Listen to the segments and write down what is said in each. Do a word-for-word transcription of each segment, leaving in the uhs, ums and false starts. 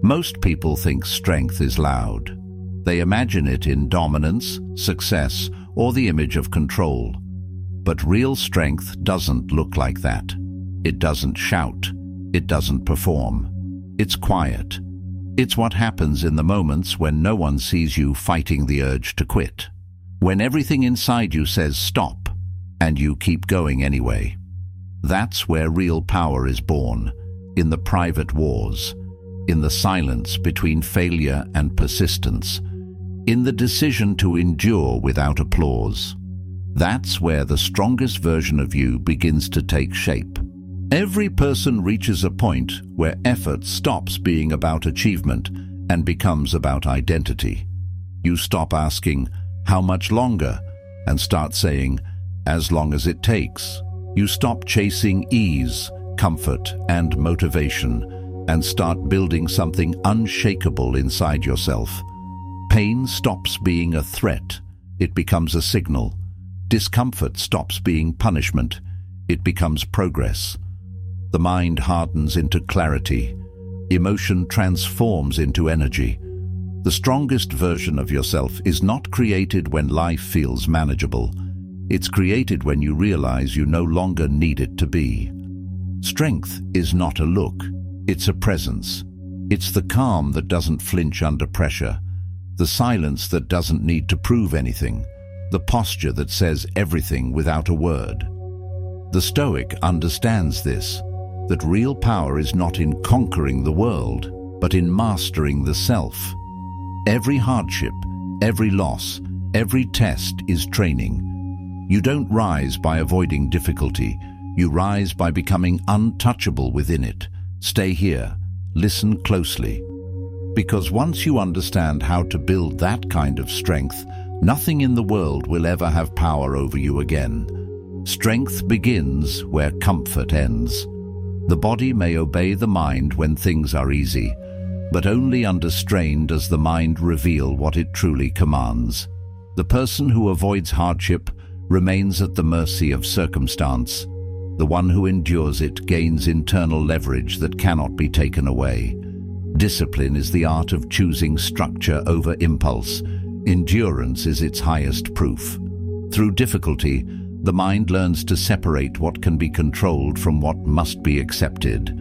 Most people think strength is loud. They imagine it in dominance, success, or the image of control. But real strength doesn't look like that. It doesn't shout. It doesn't perform. It's quiet. It's what happens in the moments when no one sees you fighting the urge to quit. When everything inside you says stop, and you keep going anyway. That's where real power is born, in the private wars, in the silence between failure and persistence, in the decision to endure without applause. That's where the strongest version of you begins to take shape. Every person reaches a point where effort stops being about achievement and becomes about identity. You stop asking, how much longer? And start saying, as long as it takes. You stop chasing ease, comfort, and motivation, and start building something unshakable inside yourself. Pain stops being a threat. It becomes a signal. Discomfort stops being punishment. It becomes progress. The mind hardens into clarity. Emotion transforms into energy. The strongest version of yourself is not created when life feels manageable. It's created when you realize you no longer need it to be. Strength is not a look. It's a presence. It's the calm that doesn't flinch under pressure, the silence that doesn't need to prove anything, the posture that says everything without a word. The Stoic understands this, that real power is not in conquering the world, but in mastering the self. Every hardship, every loss, every test is training. You don't rise by avoiding difficulty. You rise by becoming untouchable within it. Stay here. Listen closely. Because once you understand how to build that kind of strength, nothing in the world will ever have power over you again. Strength begins where comfort ends. The body may obey the mind when things are easy, but only under strain does the mind reveal what it truly commands. The person who avoids hardship remains at the mercy of circumstance. The one who endures it gains internal leverage that cannot be taken away. Discipline is the art of choosing structure over impulse. Endurance is its highest proof. Through difficulty, the mind learns to separate what can be controlled from what must be accepted.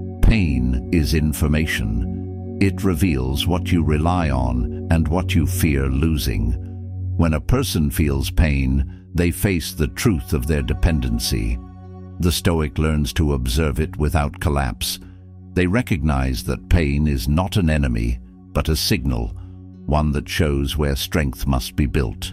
Pain is information. It reveals what you rely on and what you fear losing. When a person feels pain, they face the truth of their dependency. The Stoic learns to observe it without collapse. They recognize that pain is not an enemy, but a signal, one that shows where strength must be built.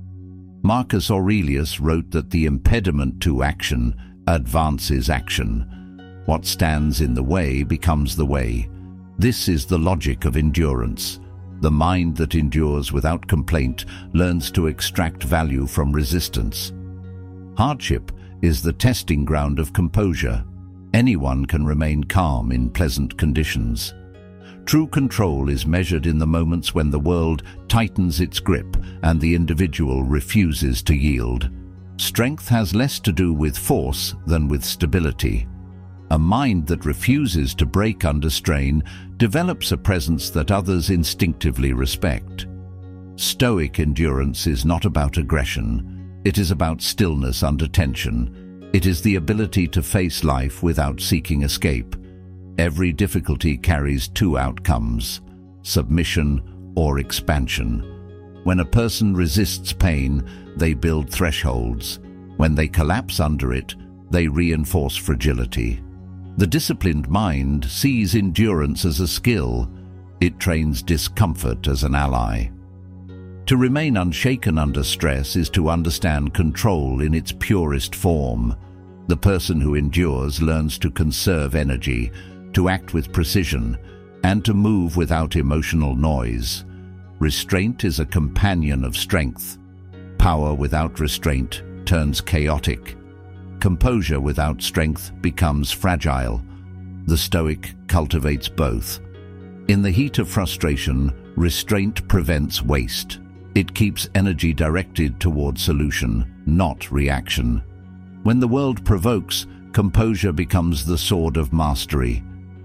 Marcus Aurelius wrote that the impediment to action advances action. What stands in the way becomes the way. This is the logic of endurance. The mind that endures without complaint learns to extract value from resistance. Hardship is the testing ground of composure. Anyone can remain calm in pleasant conditions. True control is measured in the moments when the world tightens its grip and the individual refuses to yield. Strength has less to do with force than with stability. A mind that refuses to break under strain develops a presence that others instinctively respect. Stoic endurance is not about aggression. It is about stillness under tension. It is the ability to face life without seeking escape. Every difficulty carries two outcomes, submission or expansion. When a person resists pain, they build thresholds. When they collapse under it, they reinforce fragility. The disciplined mind sees endurance as a skill. It trains discomfort as an ally. To remain unshaken under stress is to understand control in its purest form. The person who endures learns to conserve energy, to act with precision, and to move without emotional noise. Restraint is a companion of strength. Power without restraint turns chaotic. Composure without strength becomes fragile. The Stoic cultivates both. In the heat of frustration, restraint prevents waste. It keeps energy directed toward solution, not reaction. When the world provokes, composure becomes the sword of mastery.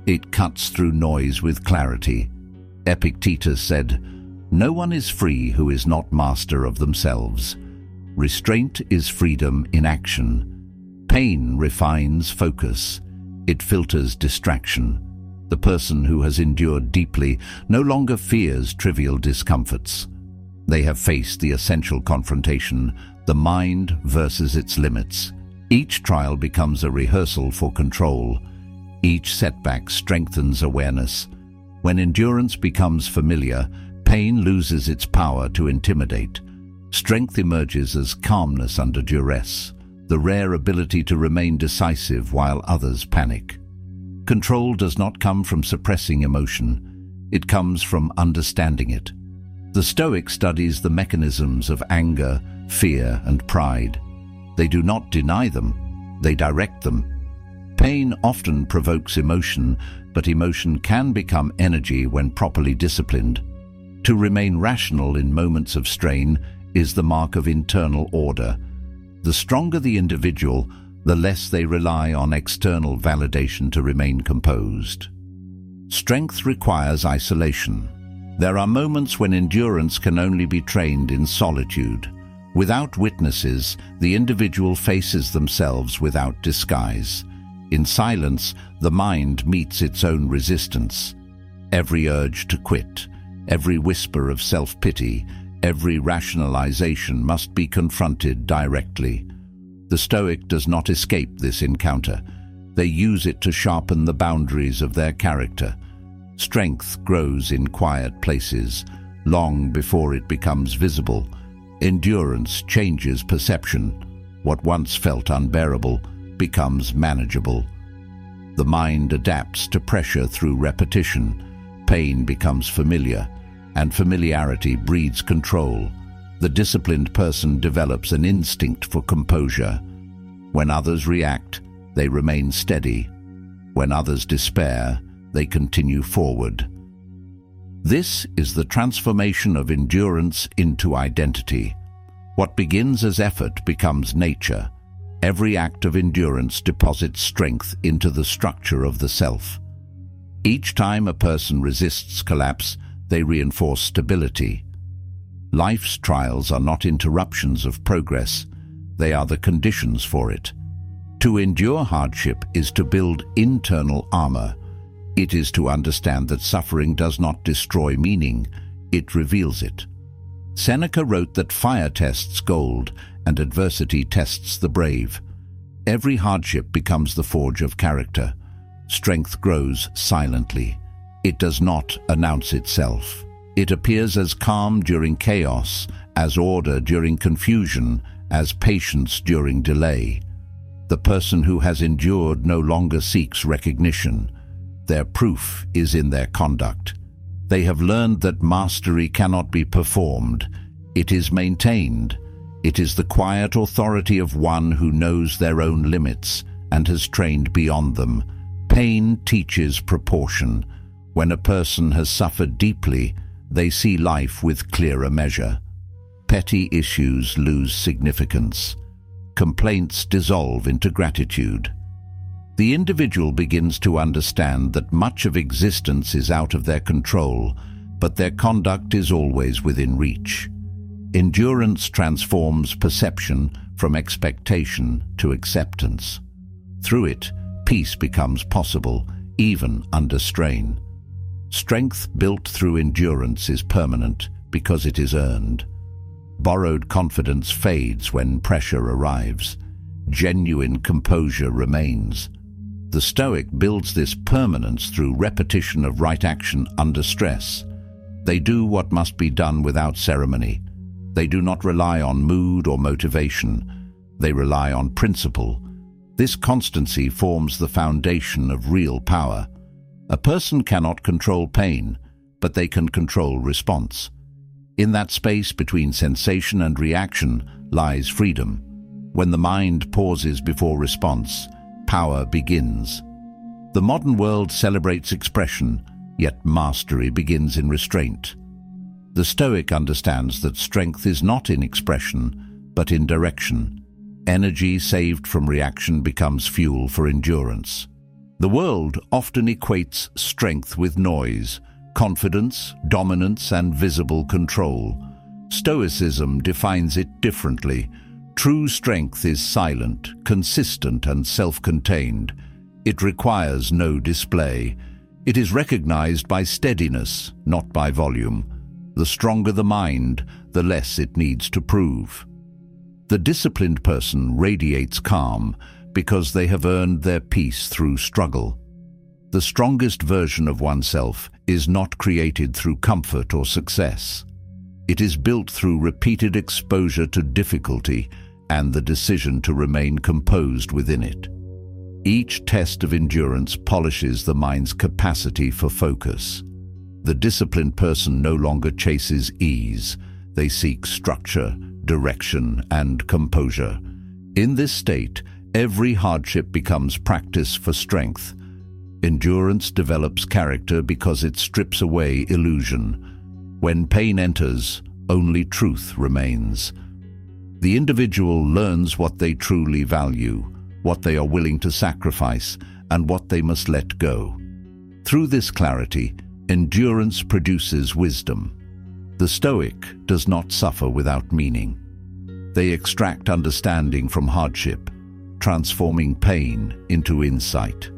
It cuts through noise with clarity. Epictetus said, "No one is free who is not master of themselves." Restraint is freedom in action. Pain refines focus. It filters distraction. The person who has endured deeply no longer fears trivial discomforts. They have faced the essential confrontation, the mind versus its limits. Each trial becomes a rehearsal for control. Each setback strengthens awareness. When endurance becomes familiar, pain loses its power to intimidate. Strength emerges as calmness under duress, the rare ability to remain decisive while others panic. Control does not come from suppressing emotion. It comes from understanding it. The Stoic studies the mechanisms of anger, fear, and pride. They do not deny them, they direct them. Pain often provokes emotion, but emotion can become energy when properly disciplined. To remain rational in moments of strain is the mark of internal order. The stronger the individual, the less they rely on external validation to remain composed. Strength requires isolation. There are moments when endurance can only be trained in solitude. Without witnesses, the individual faces themselves without disguise. In silence, the mind meets its own resistance. Every urge to quit, every whisper of self-pity, every rationalization must be confronted directly. The Stoic does not escape this encounter. They use it to sharpen the boundaries of their character. Strength grows in quiet places, long before it becomes visible. Endurance changes perception. What once felt unbearable becomes manageable. The mind adapts to pressure through repetition. Pain becomes familiar, and familiarity breeds control. The disciplined person develops an instinct for composure. When others react, they remain steady. When others despair, they continue forward. This is the transformation of endurance into identity. What begins as effort becomes nature. Every act of endurance deposits strength into the structure of the self. Each time a person resists collapse, they reinforce stability. Life's trials are not interruptions of progress, they are the conditions for it. To endure hardship is to build internal armor. It is to understand that suffering does not destroy meaning, it reveals it. Seneca wrote that fire tests gold and adversity tests the brave. Every hardship becomes the forge of character. Strength grows silently. It does not announce itself. It appears as calm during chaos, as order during confusion, as patience during delay. The person who has endured no longer seeks recognition. Their proof is in their conduct. They have learned that mastery cannot be performed. It is maintained. It is the quiet authority of one who knows their own limits and has trained beyond them. Pain teaches proportion. When a person has suffered deeply, they see life with clearer measure. Petty issues lose significance. Complaints dissolve into gratitude. The individual begins to understand that much of existence is out of their control, but their conduct is always within reach. Endurance transforms perception from expectation to acceptance. Through it, peace becomes possible, even under strain. Strength built through endurance is permanent because it is earned. Borrowed confidence fades when pressure arrives. Genuine composure remains. The Stoic builds this permanence through repetition of right action under stress. They do what must be done without ceremony. They do not rely on mood or motivation. They rely on principle. This constancy forms the foundation of real power. A person cannot control pain, but they can control response. In that space between sensation and reaction lies freedom. When the mind pauses before response, power begins. The modern world celebrates expression, yet mastery begins in restraint. The Stoic understands that strength is not in expression, but in direction. Energy saved from reaction becomes fuel for endurance. The world often equates strength with noise, confidence, dominance, and visible control. Stoicism defines it differently. True strength is silent, consistent, and self-contained. It requires no display. It is recognized by steadiness, not by volume. The stronger the mind, the less it needs to prove. The disciplined person radiates calm because they have earned their peace through struggle. The strongest version of oneself is not created through comfort or success. It is built through repeated exposure to difficulty and the decision to remain composed within it. Each test of endurance polishes the mind's capacity for focus. The disciplined person no longer chases ease. They seek structure, direction, and composure. In this state, every hardship becomes practice for strength. Endurance develops character because it strips away illusion. When pain enters, only truth remains. The individual learns what they truly value, what they are willing to sacrifice, and what they must let go. Through this clarity, endurance produces wisdom. The Stoic does not suffer without meaning. They extract understanding from hardship, transforming pain into insight.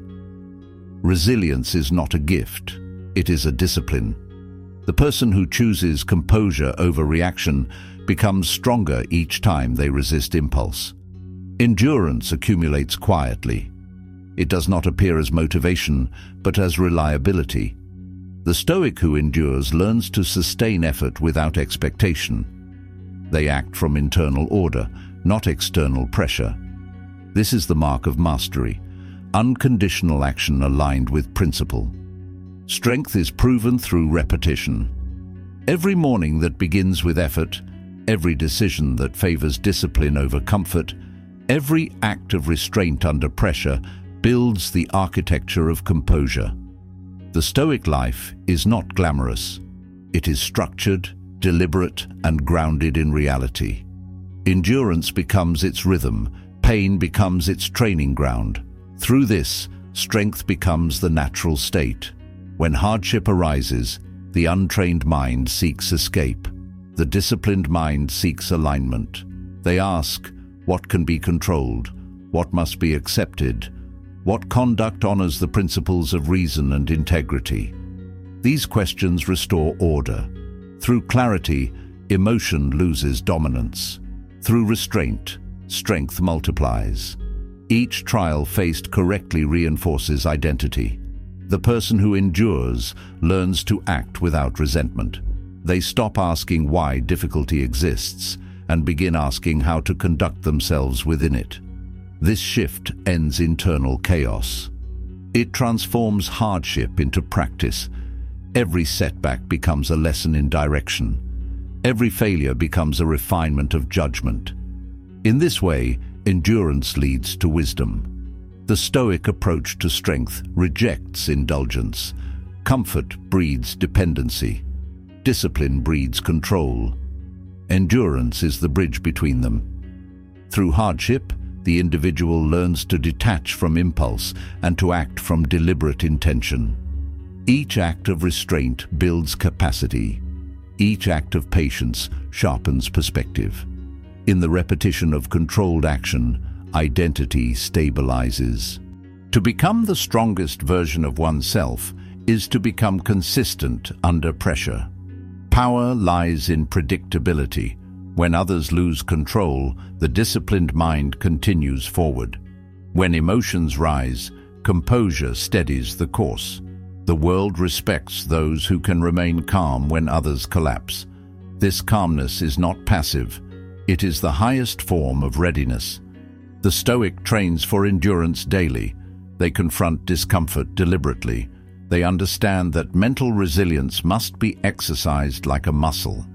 Resilience is not a gift, it is a discipline. The person who chooses composure over reaction becomes stronger each time they resist impulse. Endurance accumulates quietly. It does not appear as motivation, but as reliability. The Stoic who endures learns to sustain effort without expectation. They act from internal order, not external pressure. This is the mark of mastery, unconditional action aligned with principle. Strength is proven through repetition. Every morning that begins with effort, every decision that favors discipline over comfort, every act of restraint under pressure builds the architecture of composure. The Stoic life is not glamorous. It is structured, deliberate, and grounded in reality. Endurance becomes its rhythm, pain becomes its training ground. Through this, strength becomes the natural state. When hardship arises, the untrained mind seeks escape. The disciplined mind seeks alignment. They ask, what can be controlled? What must be accepted? What conduct honors the principles of reason and integrity? These questions restore order. Through clarity, emotion loses dominance. Through restraint, strength multiplies. Each trial faced correctly reinforces identity. The person who endures learns to act without resentment. They stop asking why difficulty exists and begin asking how to conduct themselves within it. This shift ends internal chaos. It transforms hardship into practice. Every setback becomes a lesson in direction. Every failure becomes a refinement of judgment. In this way, endurance leads to wisdom. The Stoic approach to strength rejects indulgence. Comfort breeds dependency. Discipline breeds control. Endurance is the bridge between them. Through hardship, the individual learns to detach from impulse and to act from deliberate intention. Each act of restraint builds capacity. Each act of patience sharpens perspective. In the repetition of controlled action, identity stabilizes. To become the strongest version of oneself is to become consistent under pressure. Power lies in predictability. When others lose control, the disciplined mind continues forward. When emotions rise, composure steadies the course. The world respects those who can remain calm when others collapse. This calmness is not passive. It is the highest form of readiness. The Stoic trains for endurance daily. They confront discomfort deliberately. They understand that mental resilience must be exercised like a muscle.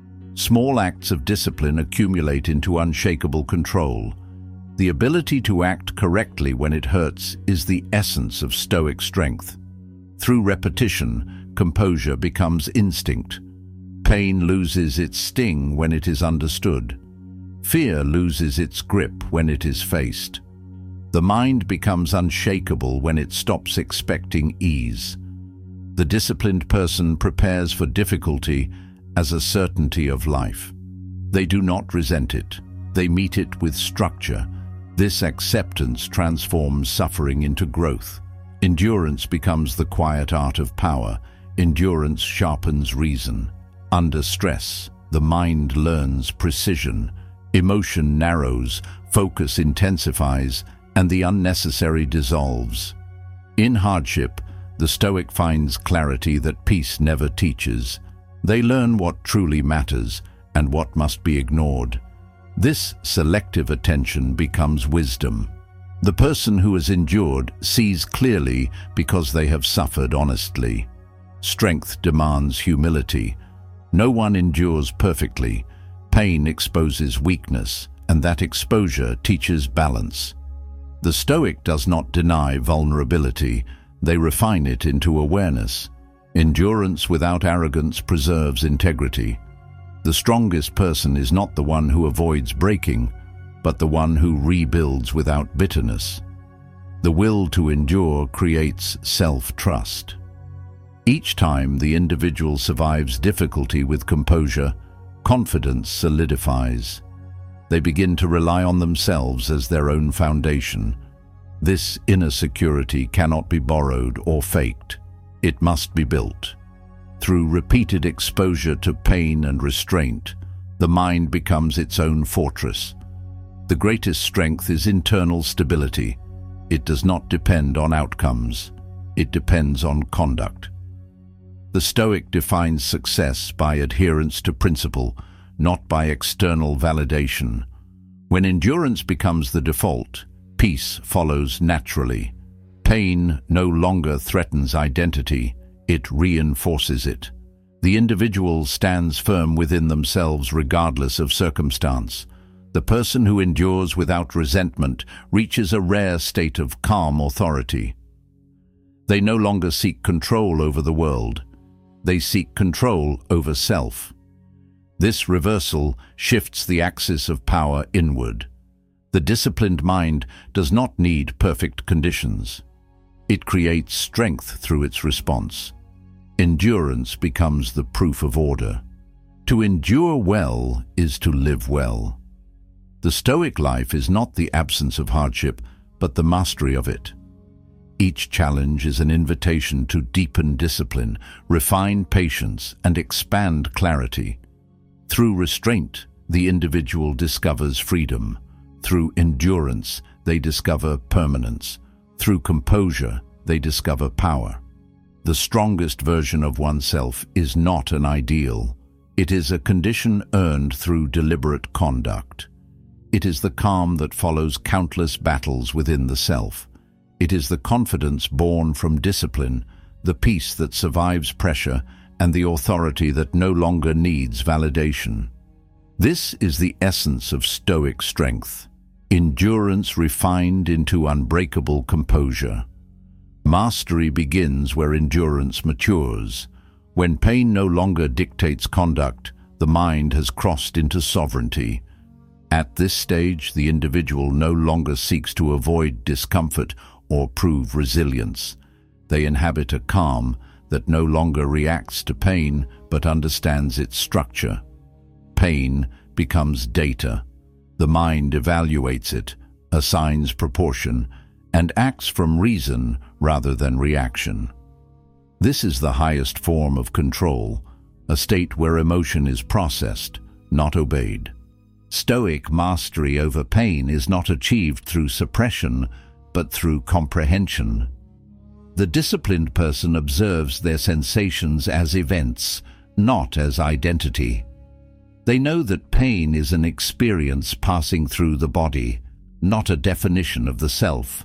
Small acts of discipline accumulate into unshakable control. The ability to act correctly when it hurts is the essence of Stoic strength. Through repetition, composure becomes instinct. Pain loses its sting when it is understood. Fear loses its grip when it is faced. The mind becomes unshakable when it stops expecting ease. The disciplined person prepares for difficulty as a certainty of life. They do not resent it. They meet it with structure. This acceptance transforms suffering into growth. Endurance becomes the quiet art of power. Endurance sharpens reason. Under stress, the mind learns precision. Emotion narrows, focus intensifies, and the unnecessary dissolves. In hardship, the Stoic finds clarity that peace never teaches. They learn what truly matters and what must be ignored. This selective attention becomes wisdom. The person who has endured sees clearly because they have suffered honestly. Strength demands humility. No one endures perfectly. Pain exposes weakness, and that exposure teaches balance. The Stoic does not deny vulnerability. They refine it into awareness. Endurance without arrogance preserves integrity. The strongest person is not the one who avoids breaking, but the one who rebuilds without bitterness. The will to endure creates self-trust. Each time the individual survives difficulty with composure, confidence solidifies. They begin to rely on themselves as their own foundation. This inner security cannot be borrowed or faked. It must be built. Through repeated exposure to pain and restraint, the mind becomes its own fortress. The greatest strength is internal stability. It does not depend on outcomes. It depends on conduct. The Stoic defines success by adherence to principle, not by external validation. When endurance becomes the default, peace follows naturally. Pain no longer threatens identity, it reinforces it. The individual stands firm within themselves regardless of circumstance. The person who endures without resentment reaches a rare state of calm authority. They no longer seek control over the world. They seek control over self. This reversal shifts the axis of power inward. The disciplined mind does not need perfect conditions. It creates strength through its response. Endurance becomes the proof of order. To endure well is to live well. The Stoic life is not the absence of hardship, but the mastery of it. Each challenge is an invitation to deepen discipline, refine patience, and expand clarity. Through restraint, the individual discovers freedom. Through endurance, they discover permanence. Through composure, they discover power. The strongest version of oneself is not an ideal. It is a condition earned through deliberate conduct. It is the calm that follows countless battles within the self. It is the confidence born from discipline, the peace that survives pressure, and the authority that no longer needs validation. This is the essence of Stoic strength. Endurance refined into unbreakable composure. Mastery begins where endurance matures. When pain no longer dictates conduct, the mind has crossed into sovereignty. At this stage, the individual no longer seeks to avoid discomfort or prove resilience. They inhabit a calm that no longer reacts to pain but understands its structure. Pain becomes data. The mind evaluates it, assigns proportion, and acts from reason rather than reaction. This is the highest form of control, a state where emotion is processed, not obeyed. Stoic mastery over pain is not achieved through suppression, but through comprehension. The disciplined person observes their sensations as events, not as identity. They know that pain is an experience passing through the body, not a definition of the self.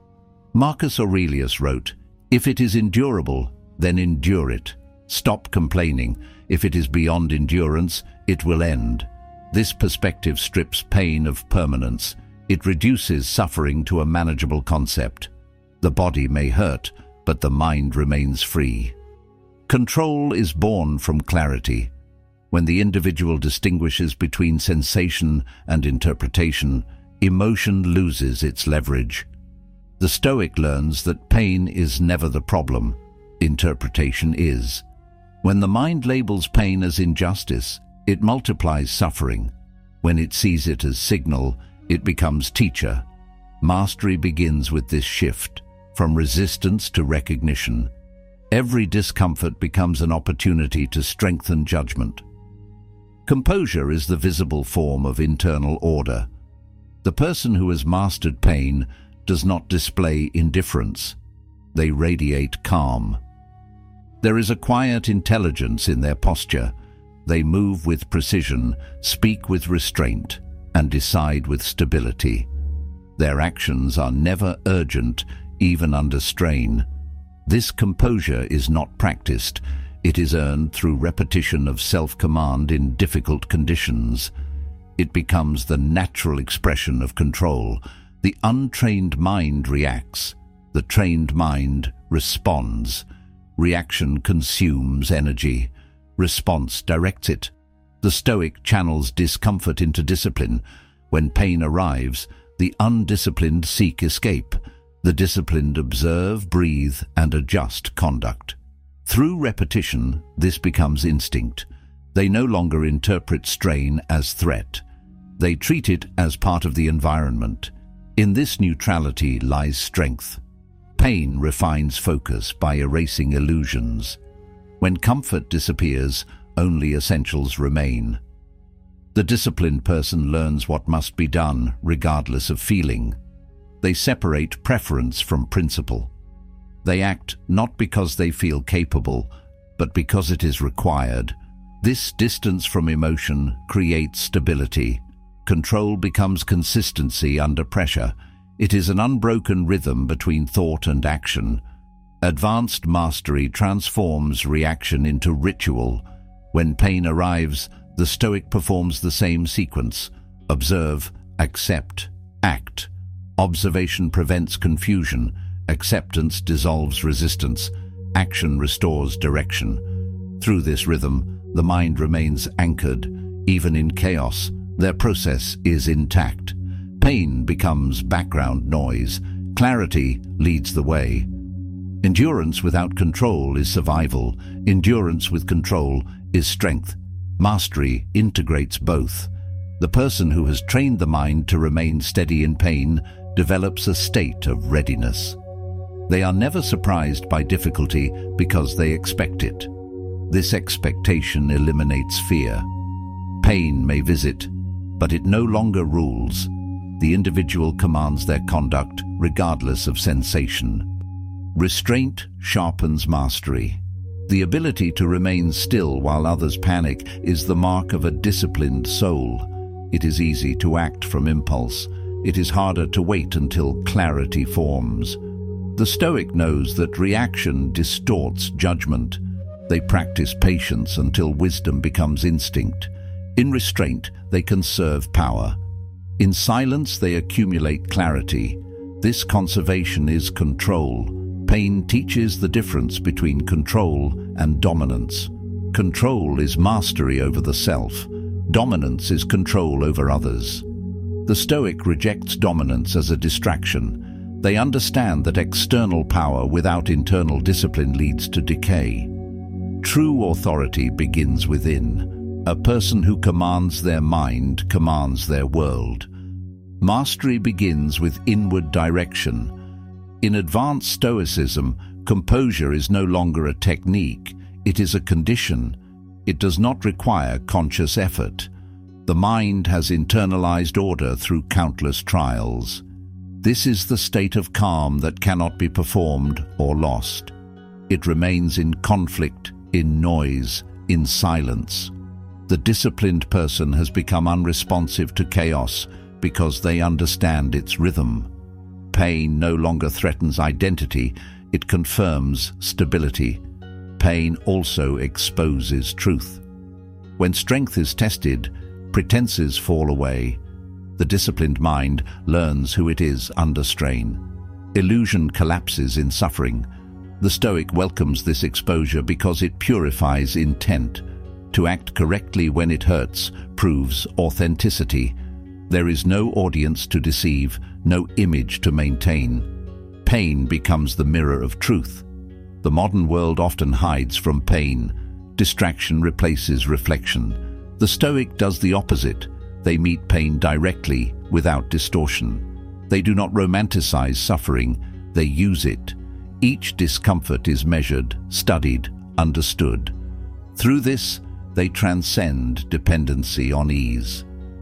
Marcus Aurelius wrote, "If it is endurable, then endure it. Stop complaining. If it is beyond endurance, it will end." This perspective strips pain of permanence. It reduces suffering to a manageable concept. The body may hurt, but the mind remains free. Control is born from clarity. When the individual distinguishes between sensation and interpretation, emotion loses its leverage. The Stoic learns that pain is never the problem, interpretation is. When the mind labels pain as injustice, it multiplies suffering. When it sees it as signal, it becomes teacher. Mastery begins with this shift, from resistance to recognition. Every discomfort becomes an opportunity to strengthen judgment. Composure is the visible form of internal order. The person who has mastered pain does not display indifference. They radiate calm. There is a quiet intelligence in their posture. They move with precision, speak with restraint, and decide with stability. Their actions are never urgent, even under strain. This composure is not practiced. It is earned through repetition of self-command in difficult conditions. It becomes the natural expression of control. The untrained mind reacts. The trained mind responds. Reaction consumes energy. Response directs it. The Stoic channels discomfort into discipline. When pain arrives, the undisciplined seek escape. The disciplined observe, breathe, and adjust conduct. Through repetition, this becomes instinct. They no longer interpret strain as threat. They treat it as part of the environment. In this neutrality lies strength. Pain refines focus by erasing illusions. When comfort disappears, only essentials remain. The disciplined person learns what must be done, regardless of feeling. They separate preference from principle. They act not because they feel capable, but because it is required. This distance from emotion creates stability. Control becomes consistency under pressure. It is an unbroken rhythm between thought and action. Advanced mastery transforms reaction into ritual. When pain arrives, the Stoic performs the same sequence. Observe, accept, act. Observation prevents confusion. Acceptance dissolves resistance. Action restores direction. Through this rhythm, the mind remains anchored. Even in chaos, their process is intact. Pain becomes background noise. Clarity leads the way. Endurance without control is survival. Endurance with control is strength. Mastery integrates both. The person who has trained the mind to remain steady in pain develops a state of readiness. They are never surprised by difficulty because they expect it. This expectation eliminates fear. Pain may visit, but it no longer rules. The individual commands their conduct regardless of sensation. Restraint sharpens mastery. The ability to remain still while others panic is the mark of a disciplined soul. It is easy to act from impulse. It is harder to wait until clarity forms. The Stoic knows that reaction distorts judgment. They practice patience until wisdom becomes instinct. In restraint, they conserve power. In silence, they accumulate clarity. This conservation is control. Pain teaches the difference between control and dominance. Control is mastery over the self. Dominance is control over others. The Stoic rejects dominance as a distraction. They understand that external power without internal discipline leads to decay. True authority begins within. A person who commands their mind commands their world. Mastery begins with inward direction. In advanced Stoicism, composure is no longer a technique, it is a condition. It does not require conscious effort. The mind has internalized order through countless trials. This is the state of calm that cannot be performed or lost. It remains in conflict, in noise, in silence. The disciplined person has become unresponsive to chaos because they understand its rhythm. Pain no longer threatens identity, it confirms stability. Pain also exposes truth. When strength is tested, pretenses fall away. The disciplined mind learns who it is under strain. Illusion collapses in suffering. The Stoic welcomes this exposure because it purifies intent. To act correctly when it hurts proves authenticity. There is no audience to deceive, no image to maintain. pain becomes the mirror of truth. The modern world often hides from pain. Distraction replaces reflection. The Stoic does the opposite. They meet pain directly, without distortion. They do not romanticize suffering, they use it. Each discomfort is measured, studied, understood. Through this, they transcend dependency on ease.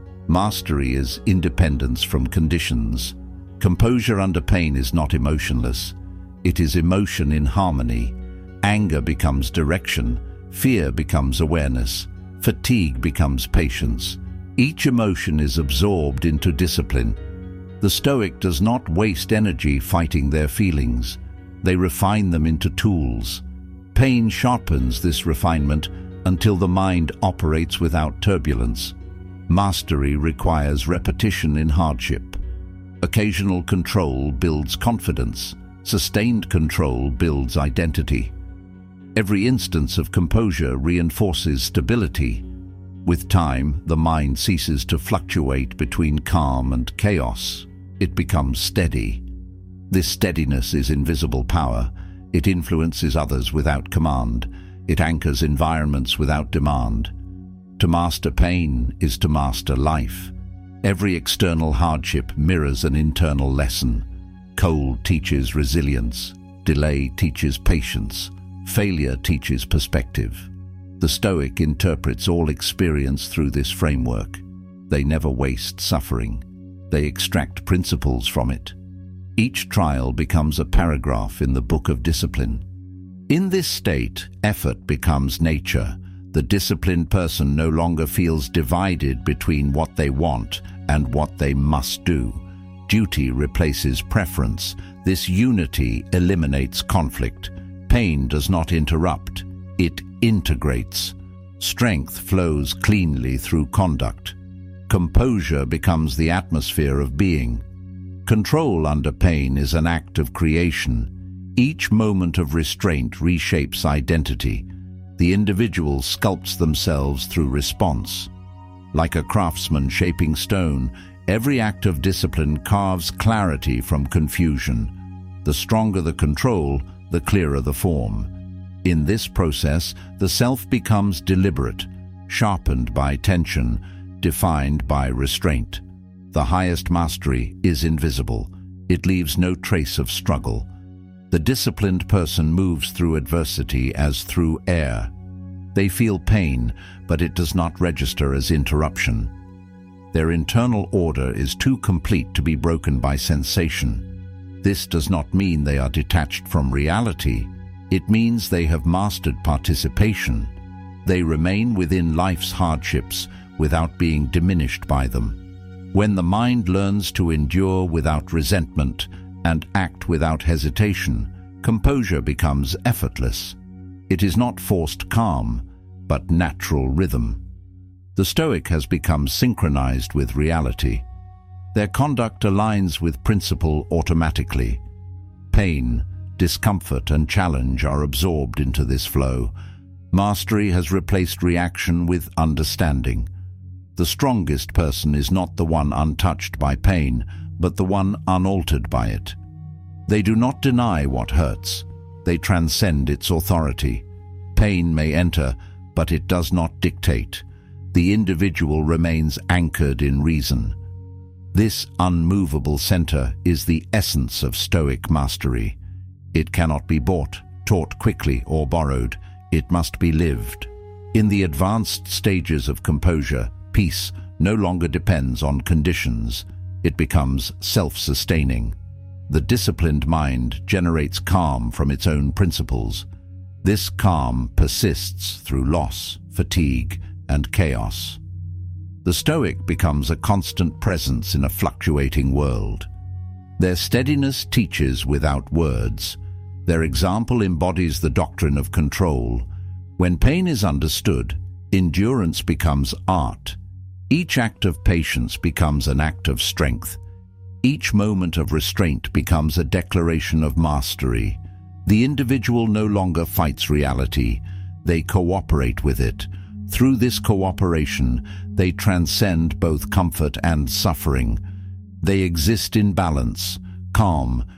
Mastery is independence from conditions. Composure under pain is not emotionless. It is emotion in harmony. Anger becomes direction. Fear becomes awareness. Fatigue becomes patience. Each emotion is absorbed into discipline. The Stoic does not waste energy fighting their feelings. They refine them into tools. Pain sharpens this refinement until the mind operates without turbulence. Mastery requires repetition in hardship. Occasional control builds confidence. Sustained control builds identity. Every instance of composure reinforces stability. With time, the mind ceases to fluctuate between calm and chaos. It becomes steady. This steadiness is invisible power. It influences others without command. It anchors environments without demand. To master pain is to master life. Every external hardship mirrors an internal lesson. Cold teaches resilience. Delay teaches patience. Failure teaches perspective. The Stoic interprets all experience through this framework. They never waste suffering. They extract principles from it. Each trial becomes a paragraph in the book of discipline. In this state, effort becomes nature. The disciplined person no longer feels divided between what they want and what they must do. Duty replaces preference. This unity eliminates conflict. Pain does not interrupt. It integrates. Strength flows cleanly through conduct. Composure becomes the atmosphere of being. Control under pain is an act of creation. Each moment of restraint reshapes identity. The individual sculpts themselves through response. Like a craftsman shaping stone, every act of discipline carves clarity from confusion. The stronger the control, the clearer the form. In this process, the self becomes deliberate, sharpened by tension, defined by restraint. The highest mastery is invisible. It leaves no trace of struggle. The disciplined person moves through adversity as through air. They feel pain, but it does not register as interruption. Their internal order is too complete to be broken by sensation. This does not mean they are detached from reality. It means they have mastered participation. They remain within life's hardships without being diminished by them. When the mind learns to endure without resentment and act without hesitation, composure becomes effortless. It is not forced calm, but natural rhythm. The Stoic has become synchronized with reality. Their conduct aligns with principle automatically. Pain, discomfort, and challenge are absorbed into this flow. Mastery has replaced reaction with understanding. The strongest person is not the one untouched by pain, but the one unaltered by it. They do not deny what hurts. They transcend its authority. Pain may enter, but it does not dictate. The individual remains anchored in reason. This unmovable center is the essence of Stoic mastery. It cannot be bought, taught quickly, or borrowed. It must be lived. In the advanced stages of composure, peace no longer depends on conditions. It becomes self-sustaining. The disciplined mind generates calm from its own principles. This calm persists through loss, fatigue, and chaos. The Stoic becomes a constant presence in a fluctuating world. Their steadiness teaches without words. Their example embodies the doctrine of control. When pain is understood, endurance becomes art. Each act of patience becomes an act of strength. Each moment of restraint becomes a declaration of mastery. The individual no longer fights reality. They cooperate with it. Through this cooperation, they transcend both comfort and suffering. They exist in balance, calm,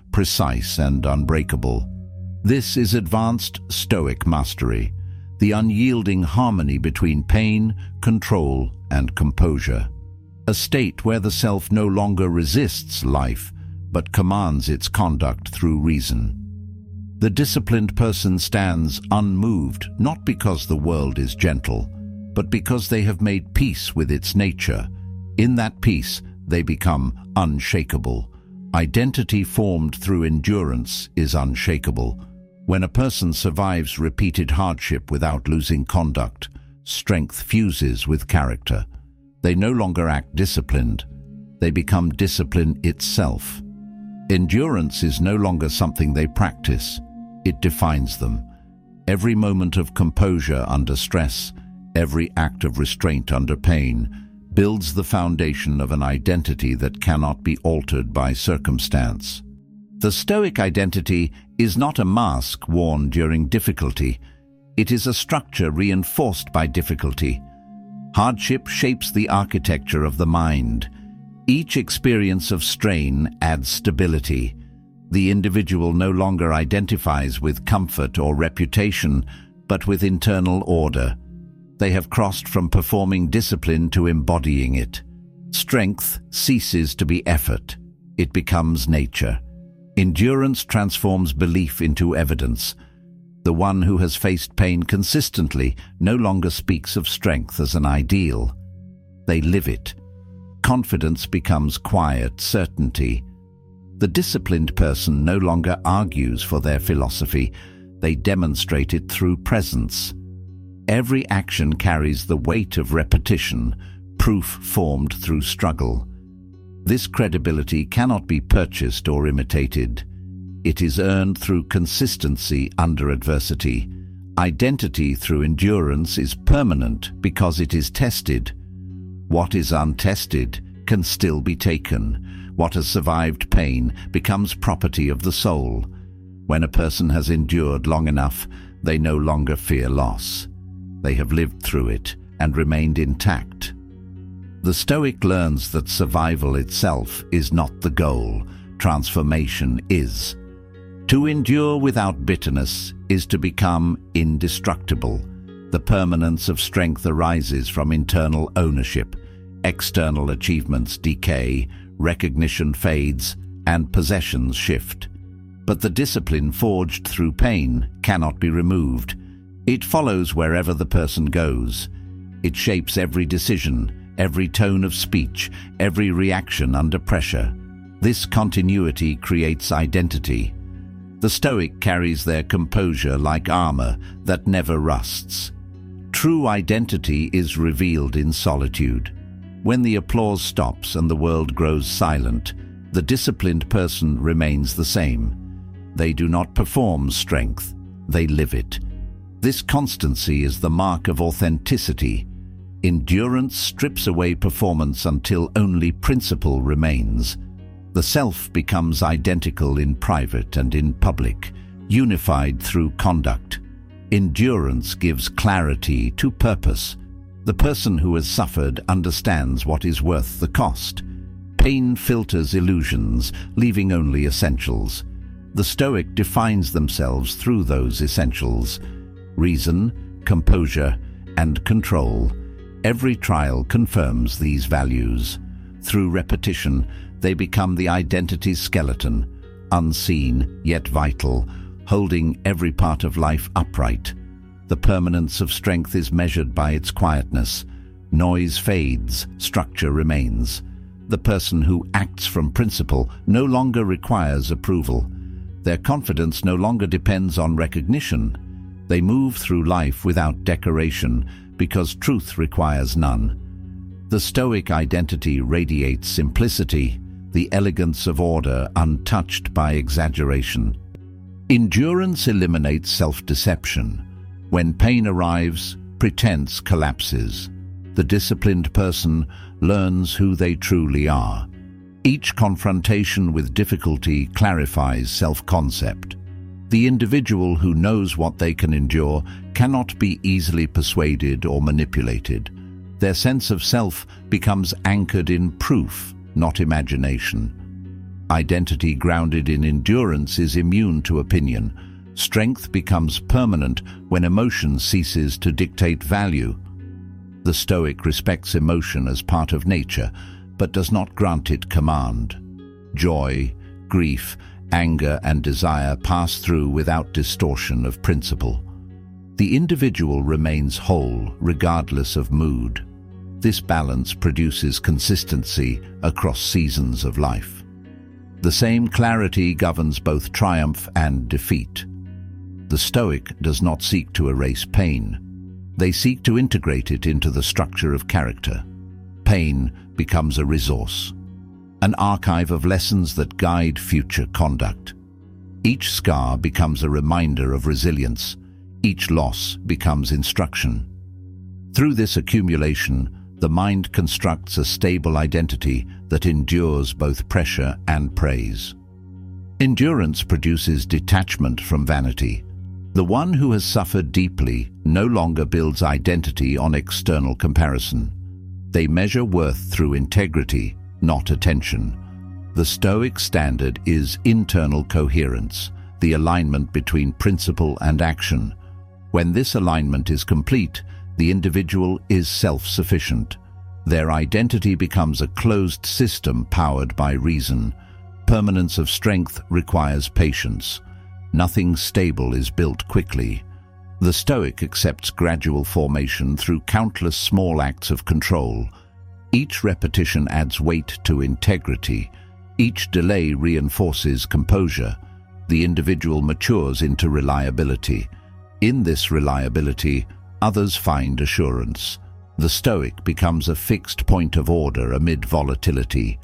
precise and unbreakable. This is advanced Stoic mastery, the unyielding harmony between pain, control, and composure. A state where the self no longer resists life, but commands its conduct through reason. The disciplined person stands unmoved, not because the world is gentle, but because they have made peace with its nature. In that peace, they become unshakable. Identity formed through endurance is unshakable. When a person survives repeated hardship without losing conduct, strength fuses with character. They no longer act disciplined. They become discipline itself. Endurance is no longer something they practice. It defines them. Every moment of composure under stress, every act of restraint under pain, builds the foundation of an identity that cannot be altered by circumstance. The Stoic identity is not a mask worn during difficulty. It is a structure reinforced by difficulty. Hardship shapes the architecture of the mind. Each experience of strain adds stability. The individual no longer identifies with comfort or reputation, but with internal order. They have crossed from performing discipline to embodying it. Strength ceases to be effort. It becomes nature. Endurance transforms belief into evidence. The one who has faced pain consistently no longer speaks of strength as an ideal. They live it. Confidence becomes quiet certainty. The disciplined person no longer argues for their philosophy. They demonstrate it through presence. Every action carries the weight of repetition, proof formed through struggle. This credibility cannot be purchased or imitated. It is earned through consistency under adversity. Identity through endurance is permanent because it is tested. What is untested can still be taken. What has survived pain becomes property of the soul. When a person has endured long enough, they no longer fear loss. They have lived through it and remained intact. The Stoic learns that survival itself is not the goal. Transformation is. To endure without bitterness is to become indestructible. The permanence of strength arises from internal ownership. External achievements decay, recognition fades, and possessions shift. But the discipline forged through pain cannot be removed. It follows wherever the person goes. It shapes every decision, every tone of speech, every reaction under pressure. This continuity creates identity. The Stoic carries their composure like armor that never rusts. True identity is revealed in solitude. When the applause stops and the world grows silent, the disciplined person remains the same. They do not perform strength, they live it. This constancy is the mark of authenticity. Endurance strips away performance until only principle remains. The self becomes identical in private and in public, unified through conduct. Endurance gives clarity to purpose. The person who has suffered understands what is worth the cost. Pain filters illusions, leaving only essentials. The Stoic defines themselves through those essentials: reason, composure, and control. Every trial confirms these values. Through repetition, they become the identity's skeleton, unseen yet vital, holding every part of life upright. The permanence of strength is measured by its quietness. Noise fades, structure remains. The person who acts from principle no longer requires approval. Their confidence no longer depends on recognition. They move through life without decoration because truth requires none. The Stoic identity radiates simplicity, the elegance of order untouched by exaggeration. Endurance eliminates self-deception. When pain arrives, pretense collapses. The disciplined person learns who they truly are. Each confrontation with difficulty clarifies self-concept. The individual who knows what they can endure cannot be easily persuaded or manipulated. Their sense of self becomes anchored in proof, not imagination. Identity grounded in endurance is immune to opinion. Strength becomes permanent when emotion ceases to dictate value. The Stoic respects emotion as part of nature, but does not grant it command. Joy, grief, anger, and desire pass through without distortion of principle. The individual remains whole, regardless of mood. This balance produces consistency across seasons of life. The same clarity governs both triumph and defeat. The Stoic does not seek to erase pain. They seek to integrate it into the structure of character. Pain becomes a resource, an archive of lessons that guide future conduct. Each scar becomes a reminder of resilience. Each loss becomes instruction. Through this accumulation, the mind constructs a stable identity that endures both pressure and praise. Endurance produces detachment from vanity. The one who has suffered deeply no longer builds identity on external comparison. They measure worth through integrity, not attention. The Stoic standard is internal coherence, the alignment between principle and action. When this alignment is complete, the individual is self-sufficient. Their identity becomes a closed system powered by reason. Permanence of strength requires patience. Nothing stable is built quickly. The Stoic accepts gradual formation through countless small acts of control. Each repetition adds weight to integrity. Each delay reinforces composure. The individual matures into reliability. In this reliability, others find assurance. The Stoic becomes a fixed point of order amid volatility.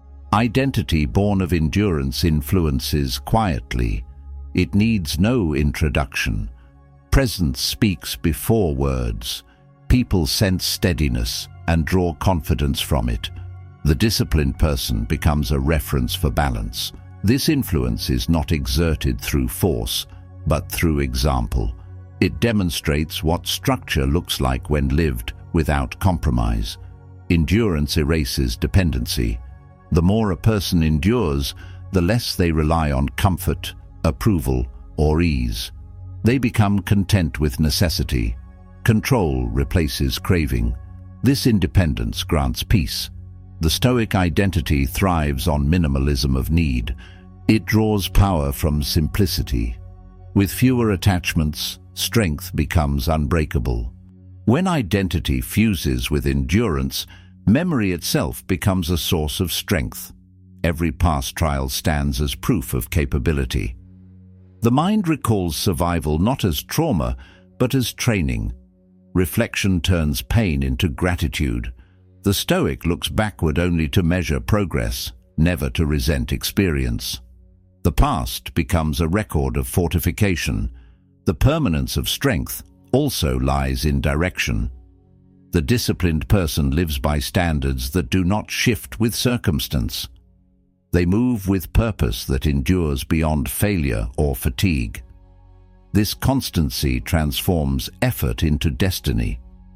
Identity born of endurance influences quietly. It needs no introduction. Presence speaks before words. People sense steadiness and draw confidence from it. The disciplined person becomes a reference for balance. This influence is not exerted through force, but through example. It demonstrates what structure looks like when lived without compromise. Endurance erases dependency. The more a person endures, the less they rely on comfort, approval, or ease. They become content with necessity. Control replaces craving. This independence grants peace. The Stoic identity thrives on minimalism of need. It draws power from simplicity. With fewer attachments, strength becomes unbreakable. When identity fuses with endurance, memory itself becomes a source of strength. Every past trial stands as proof of capability. The mind recalls survival not as trauma, but as training. Reflection turns pain into gratitude. The Stoic looks backward only to measure progress, never to resent experience. The past becomes a record of fortification. The permanence of strength also lies in direction. The disciplined person lives by standards that do not shift with circumstance. They move with purpose that endures beyond failure or fatigue. This constancy transforms effort into destiny.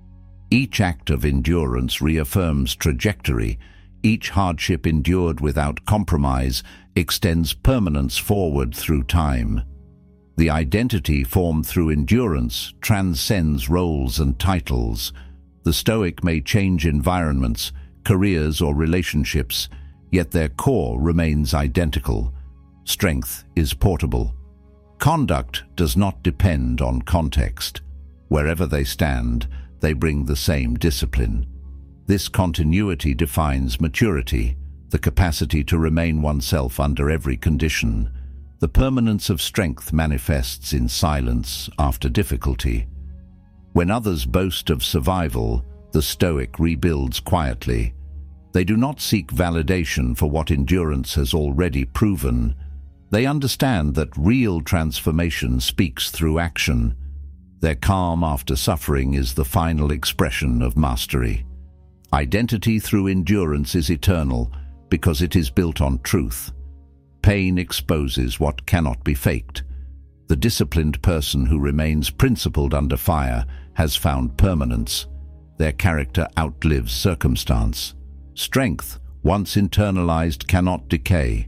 Each act of endurance reaffirms trajectory. Each hardship endured without compromise extends permanence forward through time. The identity formed through endurance transcends roles and titles. The Stoic may change environments, careers, or relationships, yet their core remains identical. Strength is portable. Conduct does not depend on context. Wherever they stand, they bring the same discipline. This continuity defines maturity, the capacity to remain oneself under every condition. The permanence of strength manifests in silence after difficulty. When others boast of survival, the Stoic rebuilds quietly. They do not seek validation for what endurance has already proven. They understand that real transformation speaks through action. Their calm after suffering is the final expression of mastery. Identity through endurance is eternal because it is built on truth. Pain exposes what cannot be faked. The disciplined person who remains principled under fire has found permanence. Their character outlives circumstance. Strength, once internalized, cannot decay.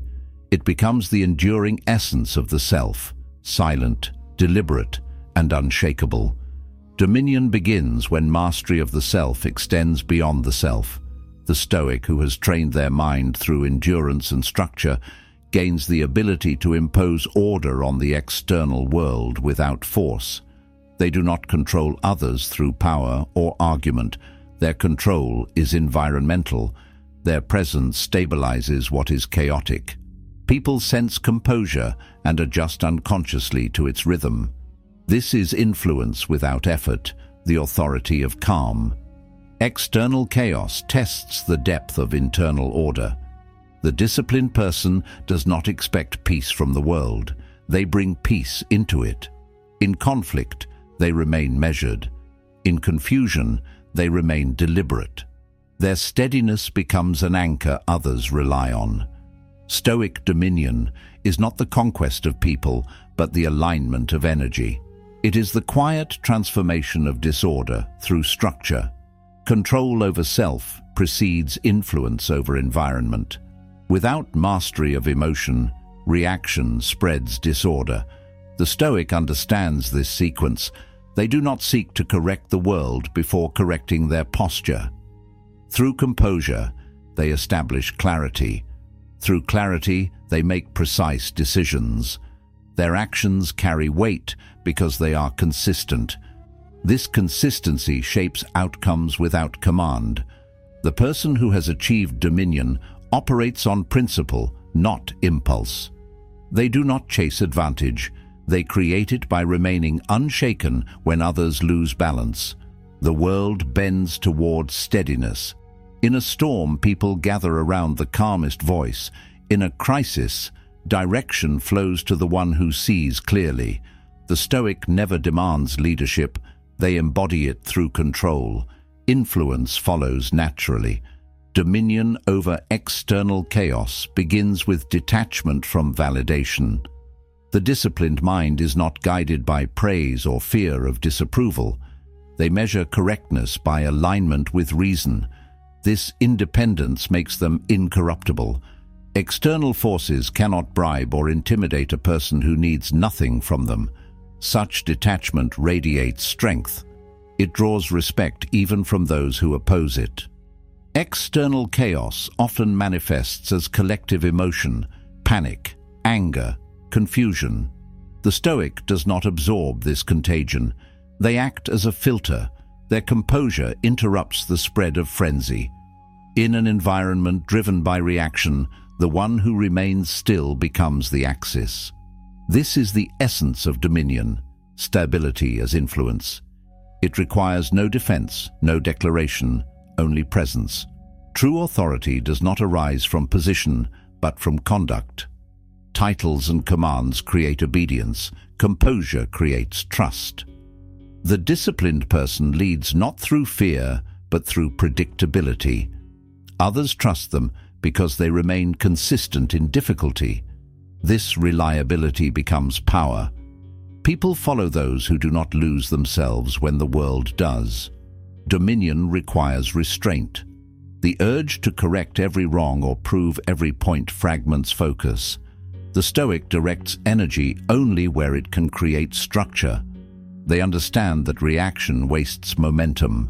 It becomes the enduring essence of the self, silent, deliberate, and unshakable. Dominion begins when mastery of the self extends beyond the self. The Stoic, who has trained their mind through endurance and structure, gains the ability to impose order on the external world without force. They do not control others through power or argument. Their control is environmental. Their presence stabilizes what is chaotic. People sense composure and adjust unconsciously to its rhythm. This is influence without effort, the authority of calm. External chaos tests the depth of internal order. The disciplined person does not expect peace from the world. They bring peace into it. In conflict, they remain measured. In confusion, they remain deliberate. Their steadiness becomes an anchor others rely on. Stoic dominion is not the conquest of people, but the alignment of energy. It is the quiet transformation of disorder through structure. Control over self precedes influence over environment. Without mastery of emotion, reaction spreads disorder. The Stoic understands this sequence. They do not seek to correct the world before correcting their posture. Through composure, they establish clarity. Through clarity, they make precise decisions. Their actions carry weight because they are consistent. This consistency shapes outcomes without command. The person who has achieved dominion operates on principle, not impulse. They do not chase advantage. They create it by remaining unshaken when others lose balance. The world bends toward steadiness. In a storm, people gather around the calmest voice. In a crisis, direction flows to the one who sees clearly. The Stoic never demands leadership. They embody it through control. Influence follows naturally. Dominion over external chaos begins with detachment from validation. The disciplined mind is not guided by praise or fear of disapproval. They measure correctness by alignment with reason. This independence makes them incorruptible. External forces cannot bribe or intimidate a person who needs nothing from them. Such detachment radiates strength. It draws respect even from those who oppose it. External chaos often manifests as collective emotion, panic, anger, confusion. The Stoic does not absorb this contagion. They act as a filter. Their composure interrupts the spread of frenzy. In an environment driven by reaction, the one who remains still becomes the axis. This is the essence of dominion, stability as influence. It requires no defense, no declaration, only presence. True authority does not arise from position, but from conduct. Titles and commands create obedience. Composure creates trust. The disciplined person leads not through fear, but through predictability. Others trust them because they remain consistent in difficulty. This reliability becomes power. People follow those who do not lose themselves when the world does. Dominion requires restraint. The urge to correct every wrong or prove every point fragments focus. The Stoic directs energy only where it can create structure. They understand that reaction wastes momentum.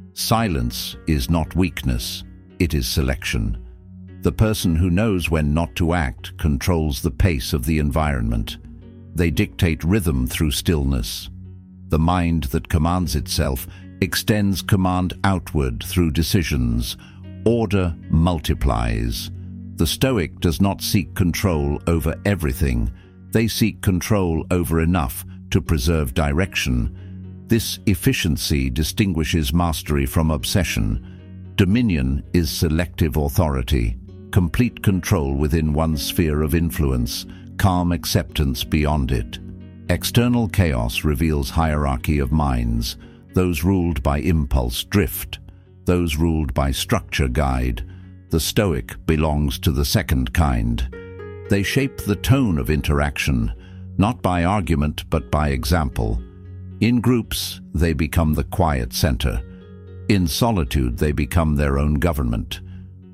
Silence is not weakness, it is selection. The person who knows when not to act controls the pace of the environment. They dictate rhythm through stillness. The mind that commands itself extends command outward through decisions. Order multiplies. The Stoic does not seek control over everything. They seek control over enough to preserve direction. This efficiency distinguishes mastery from obsession. Dominion is selective authority, complete control within one sphere of influence, calm acceptance beyond it. External chaos reveals hierarchy of minds. Those ruled by impulse drift. Those ruled by structure guide. The Stoic belongs to the second kind. They shape the tone of interaction, not by argument but by example. In groups, they become the quiet center. In solitude, they become their own government.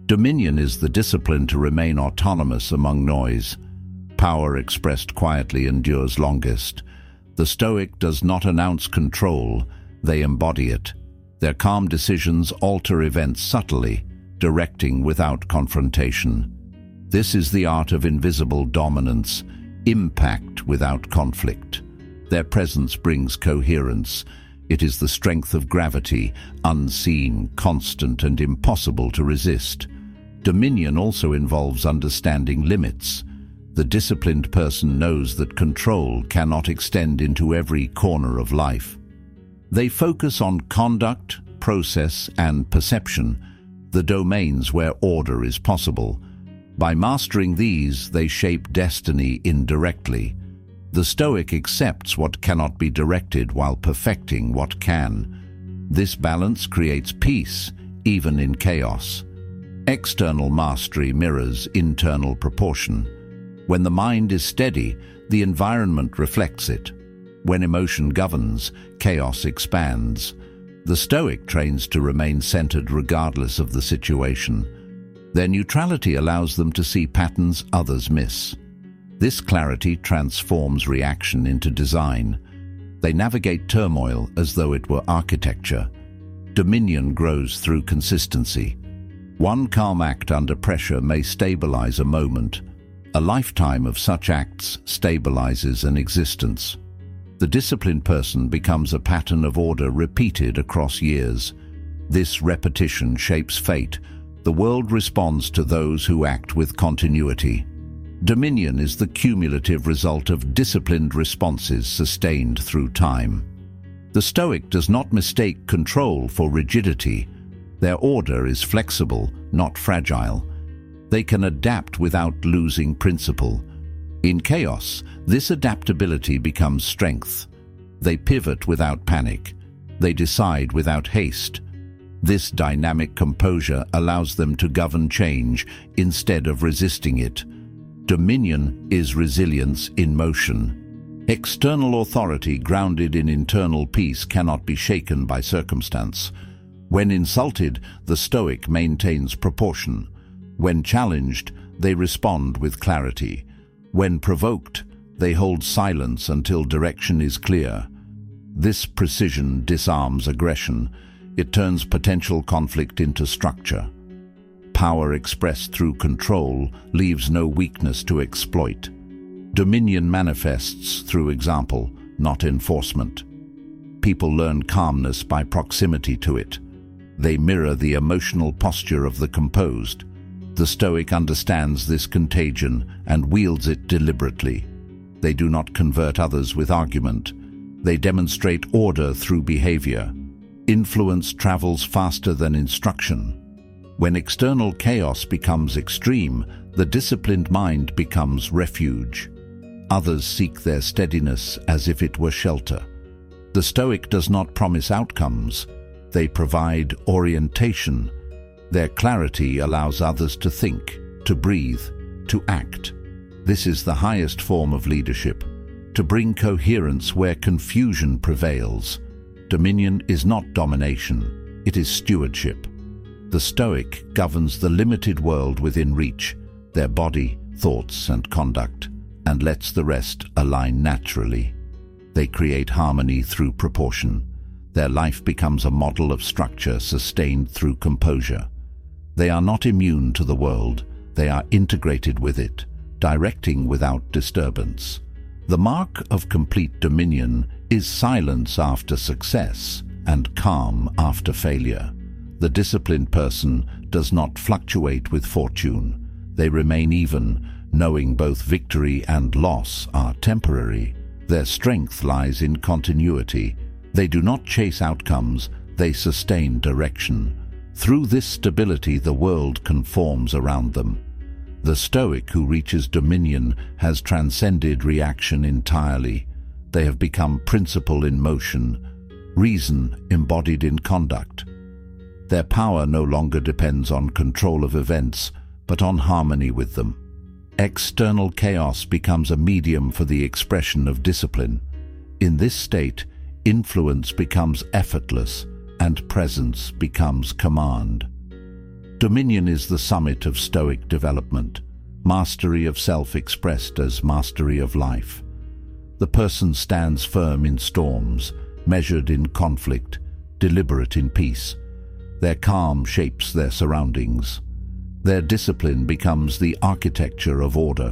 Dominion is the discipline to remain autonomous among noise. Power expressed quietly endures longest. The Stoic does not announce control, they embody it. Their calm decisions alter events subtly, directing without confrontation. This is the art of invisible dominance, impact without conflict. Their presence brings coherence. It is the strength of gravity, unseen, constant, and impossible to resist. Dominion also involves understanding limits. The disciplined person knows that control cannot extend into every corner of life. They focus on conduct, process, and perception, the domains where order is possible. By mastering these, they shape destiny indirectly. The Stoic accepts what cannot be directed while perfecting what can. This balance creates peace, even in chaos. External mastery mirrors internal proportion. When the mind is steady, the environment reflects it. When emotion governs, chaos expands. The Stoic trains to remain centered regardless of the situation. Their neutrality allows them to see patterns others miss. This clarity transforms reaction into design. They navigate turmoil as though it were architecture. Dominion grows through consistency. One calm act under pressure may stabilize a moment. A lifetime of such acts stabilizes an existence. The disciplined person becomes a pattern of order repeated across years. This repetition shapes fate. The world responds to those who act with continuity. Dominion is the cumulative result of disciplined responses sustained through time. The Stoic does not mistake control for rigidity. Their order is flexible, not fragile. They can adapt without losing principle. In chaos, this adaptability becomes strength. They pivot without panic. They decide without haste. This dynamic composure allows them to govern change instead of resisting it. Dominion is resilience in motion. External authority grounded in internal peace cannot be shaken by circumstance. When insulted, the Stoic maintains proportion. When challenged, they respond with clarity. When provoked, they hold silence until direction is clear. This precision disarms aggression. It turns potential conflict into structure. Power expressed through control leaves no weakness to exploit. Dominion manifests through example, not enforcement. People learn calmness by proximity to it. They mirror the emotional posture of the composed. The Stoic understands this contagion and wields it deliberately. They do not convert others with argument. They demonstrate order through behavior. Influence travels faster than instruction. When external chaos becomes extreme, the disciplined mind becomes refuge. Others seek their steadiness as if it were shelter. The Stoic does not promise outcomes. They provide orientation. Their clarity allows others to think, to breathe, to act. This is the highest form of leadership, to bring coherence where confusion prevails. Dominion is not domination, it is stewardship. The Stoic governs the limited world within reach, their body, thoughts, and conduct, and lets the rest align naturally. They create harmony through proportion. Their life becomes a model of structure sustained through composure. They are not immune to the world, they are integrated with it, directing without disturbance. The mark of complete dominion is silence after success and calm after failure. The disciplined person does not fluctuate with fortune. They remain even, knowing both victory and loss are temporary. Their strength lies in continuity. They do not chase outcomes, they sustain direction. Through this stability, the world conforms around them. The Stoic who reaches dominion has transcended reaction entirely. They have become principle in motion, reason embodied in conduct. Their power no longer depends on control of events, but on harmony with them. External chaos becomes a medium for the expression of discipline. In this state, influence becomes effortless, and presence becomes command. Dominion is the summit of Stoic development, mastery of self expressed as mastery of life. The person stands firm in storms, measured in conflict, deliberate in peace. Their calm shapes their surroundings. Their discipline becomes the architecture of order.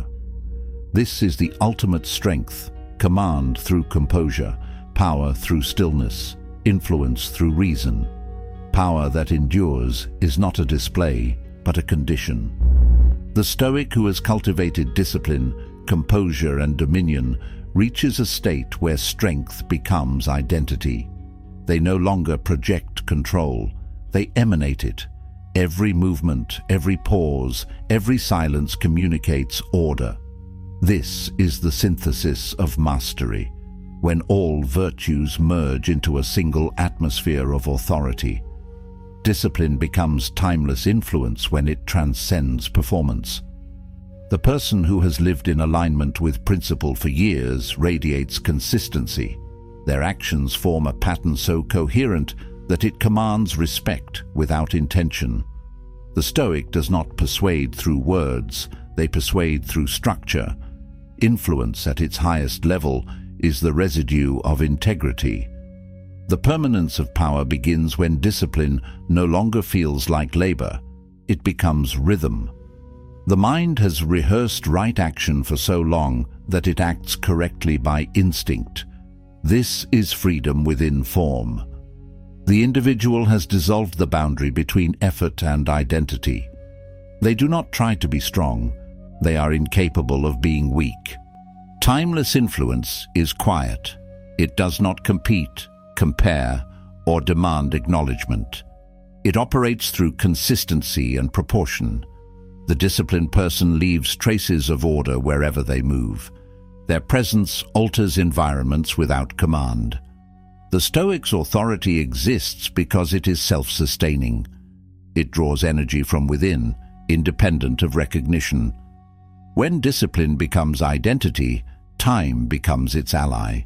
This is the ultimate strength, command through composure, power through stillness, influence through reason. Power that endures is not a display, but a condition. The Stoic who has cultivated discipline, composure, and dominion reaches a state where strength becomes identity. They no longer project control, they emanate it. Every movement, every pause, every silence communicates order. This is the synthesis of mastery, when all virtues merge into a single atmosphere of authority. Discipline becomes timeless influence when it transcends performance. The person who has lived in alignment with principle for years radiates consistency. Their actions form a pattern so coherent that it commands respect without intention. The Stoic does not persuade through words, they persuade through structure. Influence at its highest level is the residue of integrity. The permanence of power begins when discipline no longer feels like labor. It becomes rhythm. The mind has rehearsed right action for so long that it acts correctly by instinct. This is freedom within form. The individual has dissolved the boundary between effort and identity. They do not try to be strong. They are incapable of being weak. Timeless influence is quiet. It does not compete, compare, or demand acknowledgement. It operates through consistency and proportion. The disciplined person leaves traces of order wherever they move. Their presence alters environments without command. The Stoic's authority exists because it is self-sustaining. It draws energy from within, independent of recognition. When discipline becomes identity, time becomes its ally.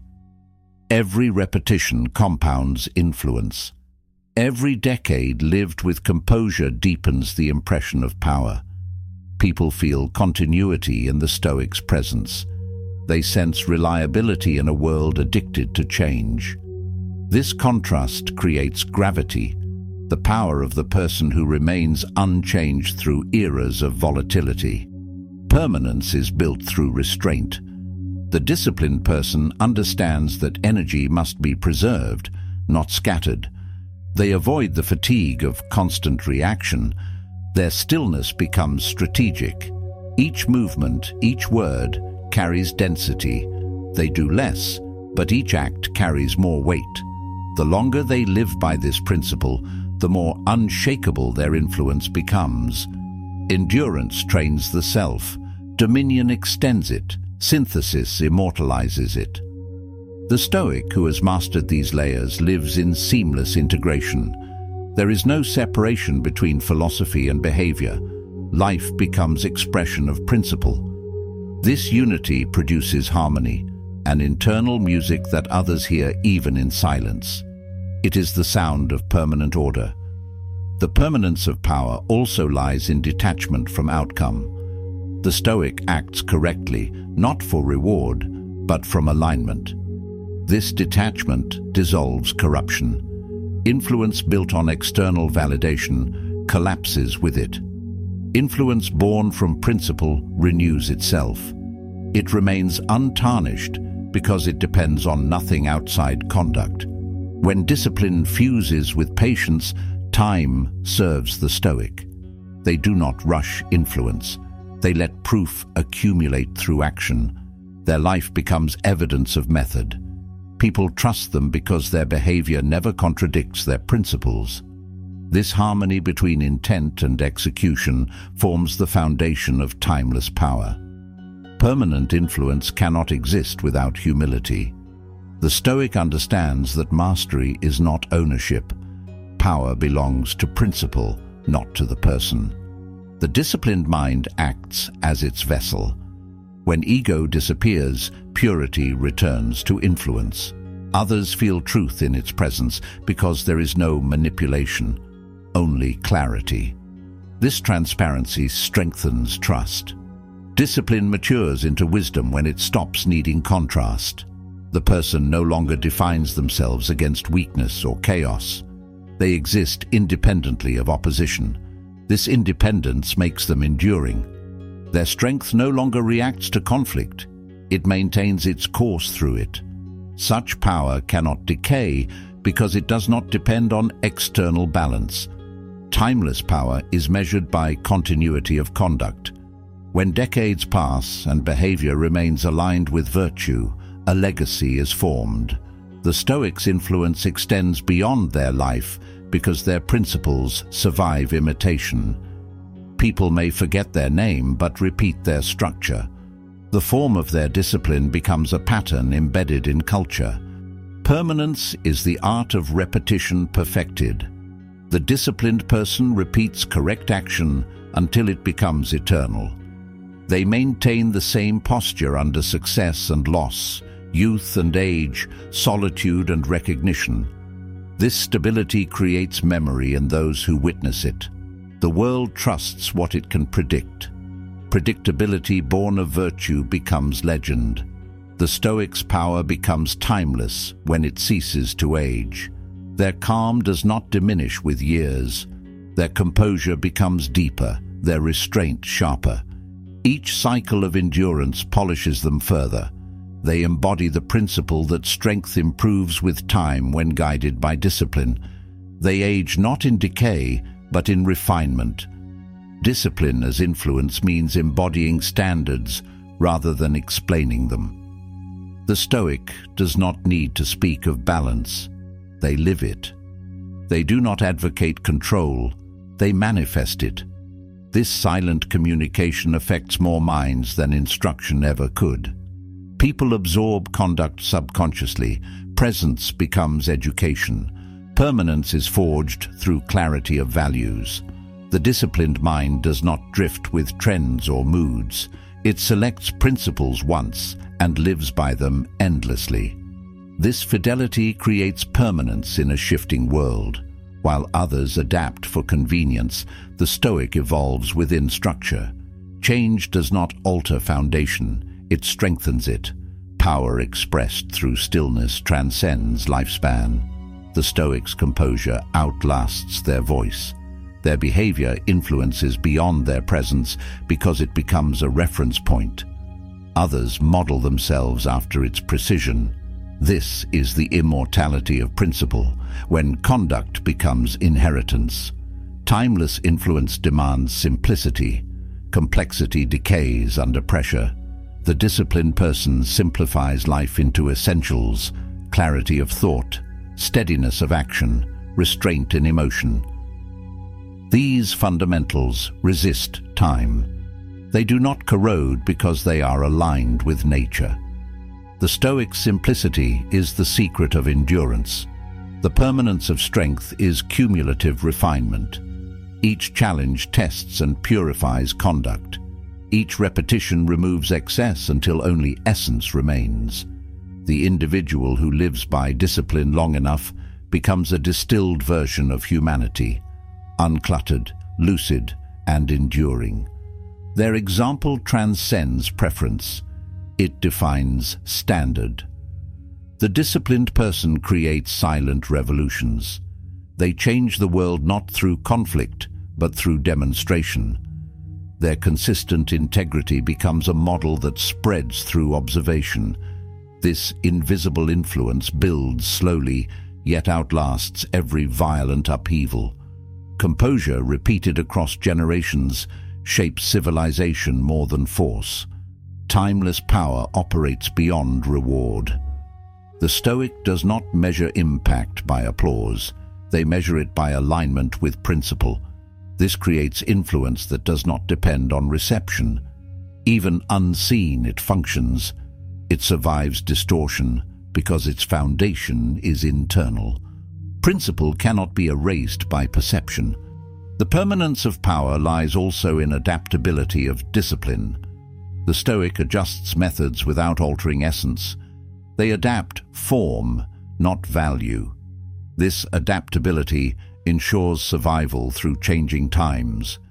Every repetition compounds influence. Every decade lived with composure deepens the impression of power. People feel continuity in the Stoic's presence. They sense reliability in a world addicted to change. This contrast creates gravity, the power of the person who remains unchanged through eras of volatility. Permanence is built through restraint. The disciplined person understands that energy must be preserved, not scattered. They avoid the fatigue of constant reaction. Their stillness becomes strategic. Each movement, each word, carries density. They do less, but each act carries more weight. The longer they live by this principle, the more unshakable their influence becomes. Endurance trains the self. Dominion extends it. Synthesis immortalizes it. The Stoic who has mastered these layers lives in seamless integration. There is no separation between philosophy and behavior. Life becomes expression of principle. This unity produces harmony, an internal music that others hear even in silence. It is the sound of permanent order. The permanence of power also lies in detachment from outcome. The Stoic acts correctly, not for reward, but from alignment. This detachment dissolves corruption. Influence built on external validation collapses with it. Influence born from principle renews itself. It remains untarnished because it depends on nothing outside conduct. When discipline fuses with patience, time serves the Stoic. They do not rush influence. They let proof accumulate through action. Their life becomes evidence of method. People trust them because their behavior never contradicts their principles. This harmony between intent and execution forms the foundation of timeless power. Permanent influence cannot exist without humility. The Stoic understands that mastery is not ownership. Power belongs to principle, not to the person. The disciplined mind acts as its vessel. When ego disappears, purity returns to influence. Others feel truth in its presence because there is no manipulation, only clarity. This transparency strengthens trust. Discipline matures into wisdom when it stops needing contrast. The person no longer defines themselves against weakness or chaos. They exist independently of opposition. This independence makes them enduring. Their strength no longer reacts to conflict. It maintains its course through it. Such power cannot decay because it does not depend on external balance. Timeless power is measured by continuity of conduct. When decades pass and behavior remains aligned with virtue, a legacy is formed. The Stoics' influence extends beyond their life because their principles survive imitation. People may forget their name but repeat their structure. The form of their discipline becomes a pattern embedded in culture. Permanence is the art of repetition perfected. The disciplined person repeats correct action until it becomes eternal. They maintain the same posture under success and loss, youth and age, solitude and recognition. This stability creates memory in those who witness it. The world trusts what it can predict. Predictability born of virtue becomes legend. The Stoics' power becomes timeless when it ceases to age. Their calm does not diminish with years. Their composure becomes deeper, their restraint sharper. Each cycle of endurance polishes them further. They embody the principle that strength improves with time when guided by discipline. They age not in decay, but in refinement. Discipline as influence means embodying standards rather than explaining them. The Stoic does not need to speak of balance. They live it. They do not advocate control. They manifest it. This silent communication affects more minds than instruction ever could. People absorb conduct subconsciously. Presence becomes education. Permanence is forged through clarity of values. The disciplined mind does not drift with trends or moods. It selects principles once and lives by them endlessly. This fidelity creates permanence in a shifting world. While others adapt for convenience, the Stoic evolves within structure. Change does not alter foundation, it strengthens it. Power expressed through stillness transcends lifespan. The Stoics' composure outlasts their voice. Their behavior influences beyond their presence because it becomes a reference point. Others model themselves after its precision. This is the immortality of principle, when conduct becomes inheritance. Timeless influence demands simplicity. Complexity decays under pressure. The disciplined person simplifies life into essentials: clarity of thought, steadiness of action, restraint in emotion. These fundamentals resist time. They do not corrode because they are aligned with nature. The Stoic simplicity is the secret of endurance. The permanence of strength is cumulative refinement. Each challenge tests and purifies conduct. Each repetition removes excess until only essence remains. The individual who lives by discipline long enough becomes a distilled version of humanity, uncluttered, lucid, and enduring. Their example transcends preference. It defines standard. The disciplined person creates silent revolutions. They change the world not through conflict, but through demonstration. Their consistent integrity becomes a model that spreads through observation. This invisible influence builds slowly, yet outlasts every violent upheaval. Composure repeated across generations shapes civilization more than force. Timeless power operates beyond reward. The Stoic does not measure impact by applause. They measure it by alignment with principle. This creates influence that does not depend on reception. Even unseen, it functions. It survives distortion because its foundation is internal. Principle cannot be erased by perception. The permanence of power lies also in adaptability of discipline. The Stoic adjusts methods without altering essence. They adapt form, not value. This adaptability ensures survival through changing times.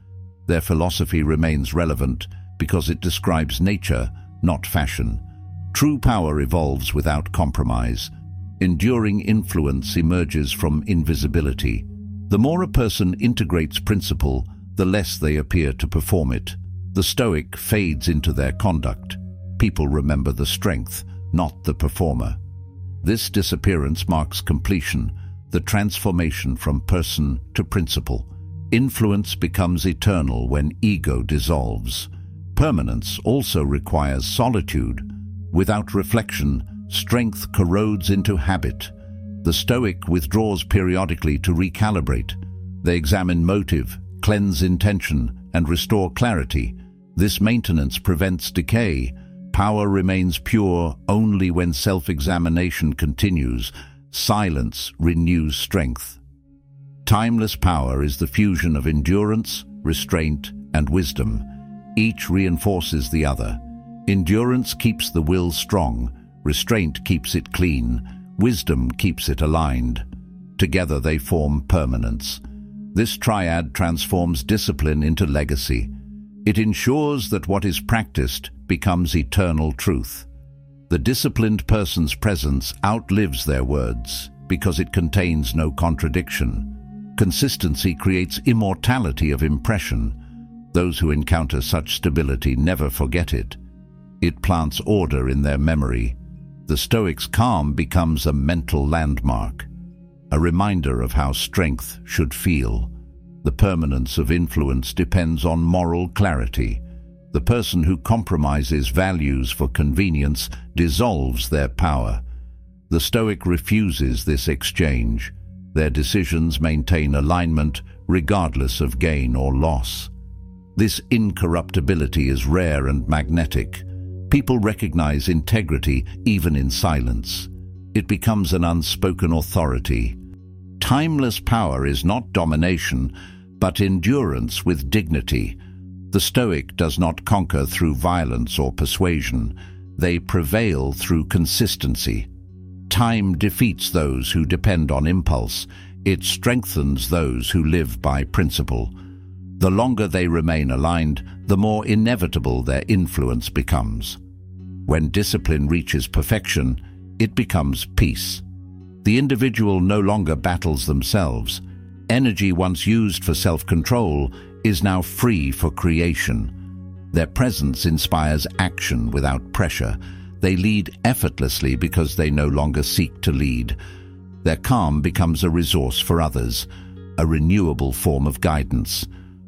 Their philosophy remains relevant because it describes nature, not fashion. True power evolves without compromise. Enduring influence emerges from invisibility. The more a person integrates principle, the less they appear to perform it. The Stoic fades into their conduct. People remember the strength, not the performer. This disappearance marks completion, the transformation from person to principle. Influence becomes eternal when ego dissolves. Permanence also requires solitude. Without reflection, strength corrodes into habit. The Stoic withdraws periodically to recalibrate. They examine motive, cleanse intention, and restore clarity. This maintenance prevents decay. Power remains pure only when self-examination continues. Silence renews strength. Timeless power is the fusion of endurance, restraint, and wisdom. Each reinforces the other. Endurance keeps the will strong, restraint keeps it clean, wisdom keeps it aligned. Together they form permanence. This triad transforms discipline into legacy. It ensures that what is practiced becomes eternal truth. The disciplined person's presence outlives their words because it contains no contradiction. Consistency creates immortality of impression. Those who encounter such stability never forget it. It plants order in their memory. The Stoic's calm becomes a mental landmark, a reminder of how strength should feel. The permanence of influence depends on moral clarity. The person who compromises values for convenience dissolves their power. The Stoic refuses this exchange. Their decisions maintain alignment regardless of gain or loss. This incorruptibility is rare and magnetic. People recognize integrity even in silence. It becomes an unspoken authority. Timeless power is not domination, but endurance with dignity. The Stoic does not conquer through violence or persuasion. They prevail through consistency. Time defeats those who depend on impulse. It strengthens those who live by principle. The longer they remain aligned, the more inevitable their influence becomes. When discipline reaches perfection, it becomes peace. The individual no longer battles themselves. Energy once used for self-control is now free for creation. Their presence inspires action without pressure. They lead effortlessly because they no longer seek to lead. Their calm becomes a resource for others, a renewable form of guidance.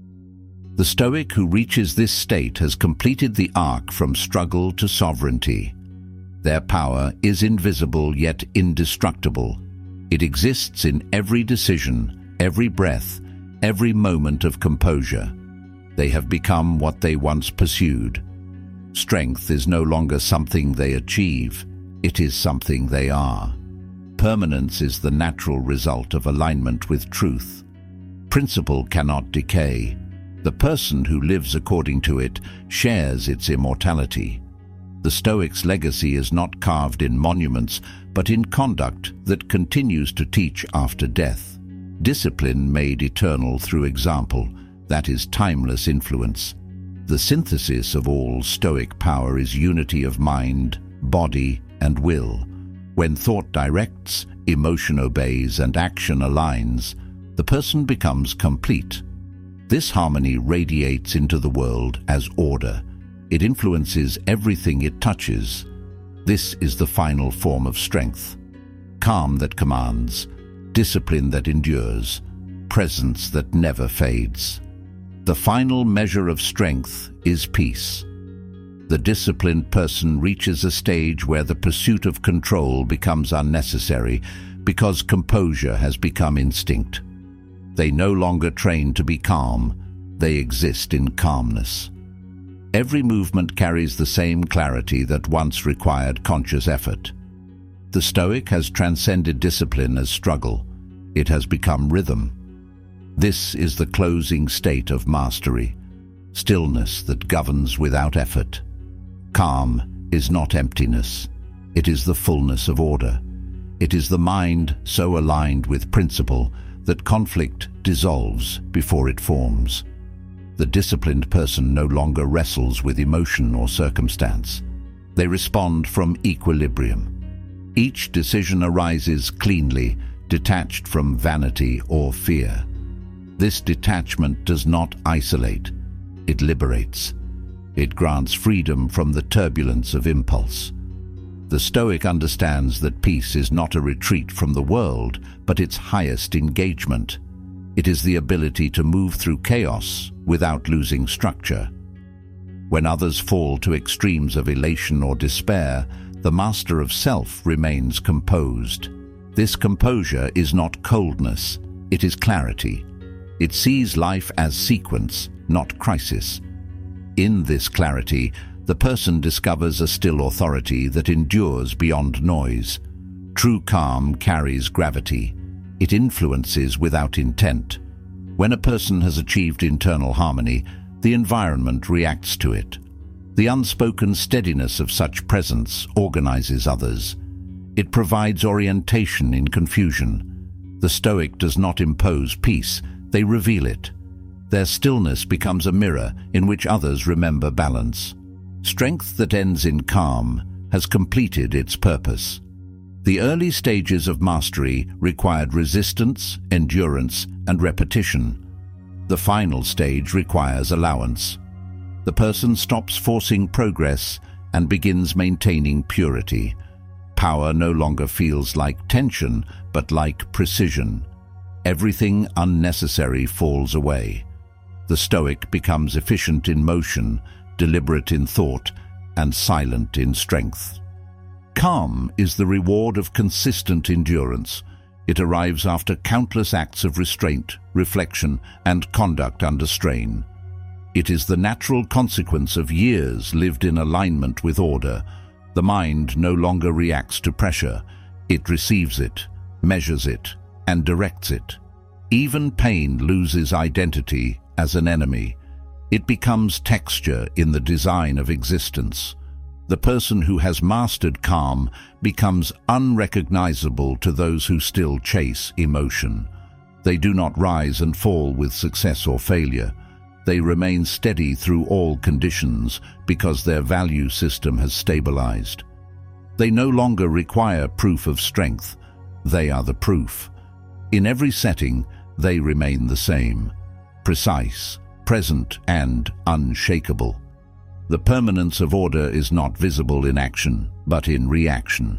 The Stoic who reaches this state has completed the arc from struggle to sovereignty. Their power is invisible yet indestructible. It exists in every decision, every breath, every moment of composure. They have become what they once pursued. Strength is no longer something they achieve, it is something they are. Permanence is the natural result of alignment with truth. Principle cannot decay. The person who lives according to it shares its immortality. The Stoic's legacy is not carved in monuments, but in conduct that continues to teach after death. Discipline made eternal through example, that is timeless influence. The synthesis of all Stoic power is unity of mind, body, and will. When thought directs, emotion obeys, and action aligns, the person becomes complete. This harmony radiates into the world as order. It influences everything it touches. This is the final form of strength. Calm that commands, discipline that endures, presence that never fades. The final measure of strength is peace. The disciplined person reaches a stage where the pursuit of control becomes unnecessary because composure has become instinct. They no longer train to be calm, they exist in calmness. Every movement carries the same clarity that once required conscious effort. The Stoic has transcended discipline as struggle. It has become rhythm. This is the closing state of mastery, stillness that governs without effort. Calm is not emptiness. It is the fullness of order. It is the mind so aligned with principle that conflict dissolves before it forms. The disciplined person no longer wrestles with emotion or circumstance. They respond from equilibrium. Each decision arises cleanly, detached from vanity or fear. This detachment does not isolate, it liberates. It grants freedom from the turbulence of impulse. The Stoic understands that peace is not a retreat from the world, but its highest engagement. It is the ability to move through chaos without losing structure. When others fall to extremes of elation or despair, the master of self remains composed. This composure is not coldness, it is clarity. It sees life as sequence, not crisis. In this clarity, the person discovers a still authority that endures beyond noise. True calm carries gravity. It influences without intent. When a person has achieved internal harmony, the environment reacts to it. The unspoken steadiness of such presence organizes others. It provides orientation in confusion. The Stoic does not impose peace, they reveal it. Their stillness becomes a mirror in which others remember balance. Strength that ends in calm has completed its purpose. The early stages of mastery required resistance, endurance, and repetition. The final stage requires allowance. The person stops forcing progress and begins maintaining purity. Power no longer feels like tension, but like precision. Everything unnecessary falls away. The Stoic becomes efficient in motion, deliberate in thought, and silent in strength. Calm is the reward of consistent endurance. It arrives after countless acts of restraint, reflection, and conduct under strain. It is the natural consequence of years lived in alignment with order. The mind no longer reacts to pressure. It receives it, measures it, and directs it. Even pain loses identity as an enemy. It becomes texture in the design of existence. The person who has mastered calm becomes unrecognizable to those who still chase emotion. They do not rise and fall with success or failure. They remain steady through all conditions because their value system has stabilized. They no longer require proof of strength. They are the proof. In every setting, they remain the same, precise, present, and unshakable. The permanence of order is not visible in action, but in reaction.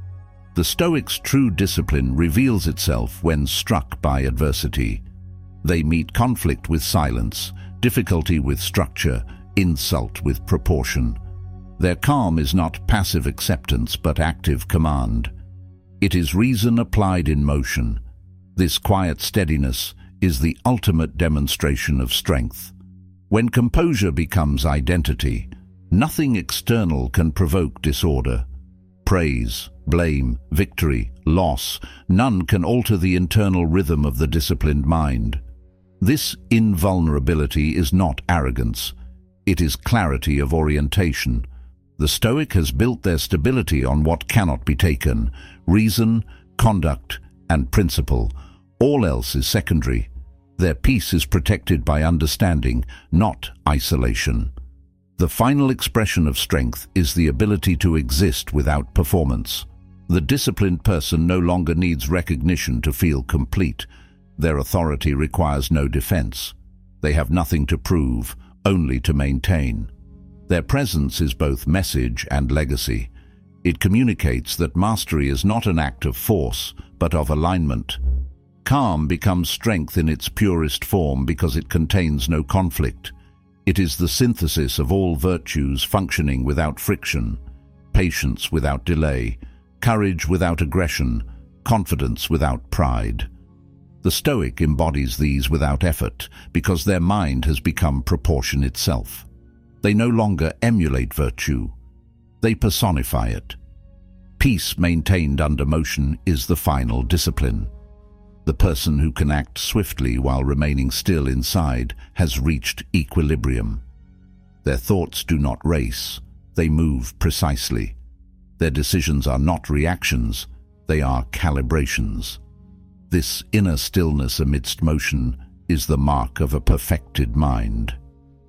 The Stoic's true discipline reveals itself when struck by adversity. They meet conflict with silence, difficulty with structure, insult with proportion. Their calm is not passive acceptance, but active command. It is reason applied in motion. This quiet steadiness is the ultimate demonstration of strength. When composure becomes identity, nothing external can provoke disorder. Praise, blame, victory, loss, none can alter the internal rhythm of the disciplined mind. This invulnerability is not arrogance. It is clarity of orientation. The Stoic has built their stability on what cannot be taken: reason, conduct, and principle. All else is secondary. Their peace is protected by understanding, not isolation. The final expression of strength is the ability to exist without performance. The disciplined person no longer needs recognition to feel complete. Their authority requires no defense. They have nothing to prove, only to maintain. Their presence is both message and legacy. It communicates that mastery is not an act of force, but of alignment. Calm becomes strength in its purest form because it contains no conflict. It is the synthesis of all virtues functioning without friction: patience without delay, courage without aggression, confidence without pride. The Stoic embodies these without effort because their mind has become proportion itself. They no longer emulate virtue. They personify it. Peace maintained under motion is the final discipline. The person who can act swiftly while remaining still inside has reached equilibrium. Their thoughts do not race, they move precisely. Their decisions are not reactions, they are calibrations. This inner stillness amidst motion is the mark of a perfected mind.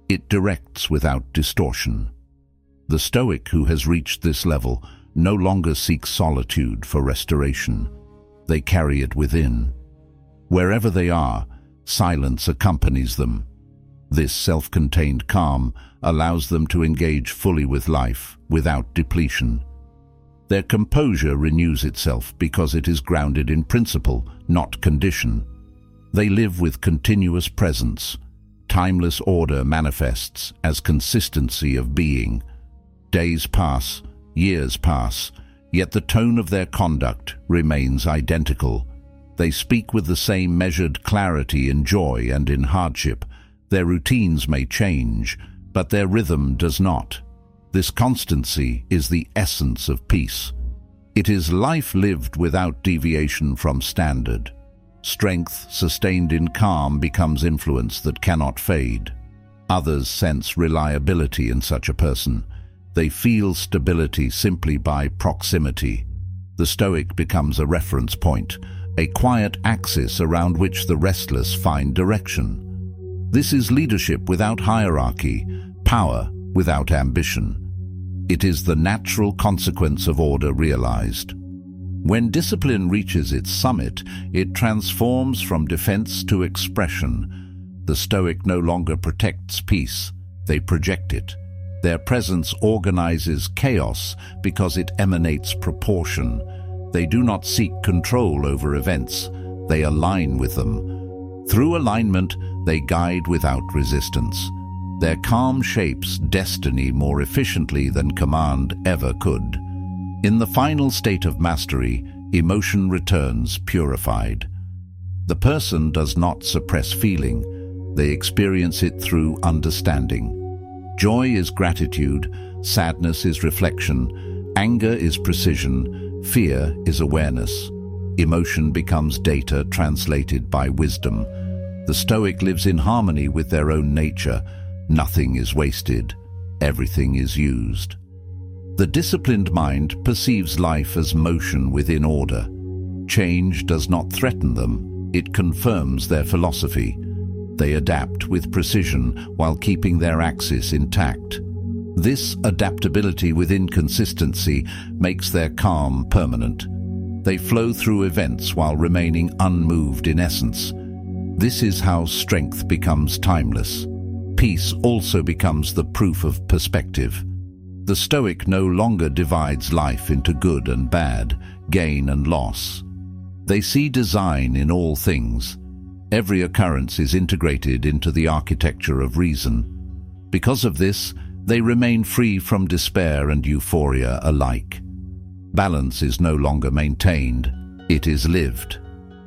It directs without distortion. The Stoic who has reached this level no longer seeks solitude for restoration. They carry it within. Wherever they are, silence accompanies them. This self-contained calm allows them to engage fully with life without depletion. Their composure renews itself because it is grounded in principle, not condition. They live with continuous presence. Timeless order manifests as consistency of being. Days pass, years pass, yet the tone of their conduct remains identical. They speak with the same measured clarity in joy and in hardship. Their routines may change, but their rhythm does not. This constancy is the essence of peace. It is life lived without deviation from standard. Strength sustained in calm becomes influence that cannot fade. Others sense reliability in such a person. They feel stability simply by proximity. The Stoic becomes a reference point, a quiet axis around which the restless find direction. This is leadership without hierarchy, power without ambition. It is the natural consequence of order realized. When discipline reaches its summit, it transforms from defense to expression. The Stoic no longer protects peace, they project it. Their presence organizes chaos because it emanates proportion. They do not seek control over events, they align with them. Through alignment, they guide without resistance. Their calm shapes destiny more efficiently than command ever could. In the final state of mastery, emotion returns purified. The person does not suppress feeling, they experience it through understanding. Joy is gratitude, sadness is reflection, anger is precision, fear is awareness. Emotion becomes data translated by wisdom. The Stoic lives in harmony with their own nature. Nothing is wasted, everything is used. The disciplined mind perceives life as motion within order. Change does not threaten them, it confirms their philosophy. They adapt with precision while keeping their axis intact. This adaptability with inconsistency makes their calm permanent. They flow through events while remaining unmoved in essence. This is how strength becomes timeless. Peace also becomes the proof of perspective. The Stoic no longer divides life into good and bad, gain and loss. They see design in all things. Every occurrence is integrated into the architecture of reason. Because of this, they remain free from despair and euphoria alike. Balance is no longer maintained, it is lived.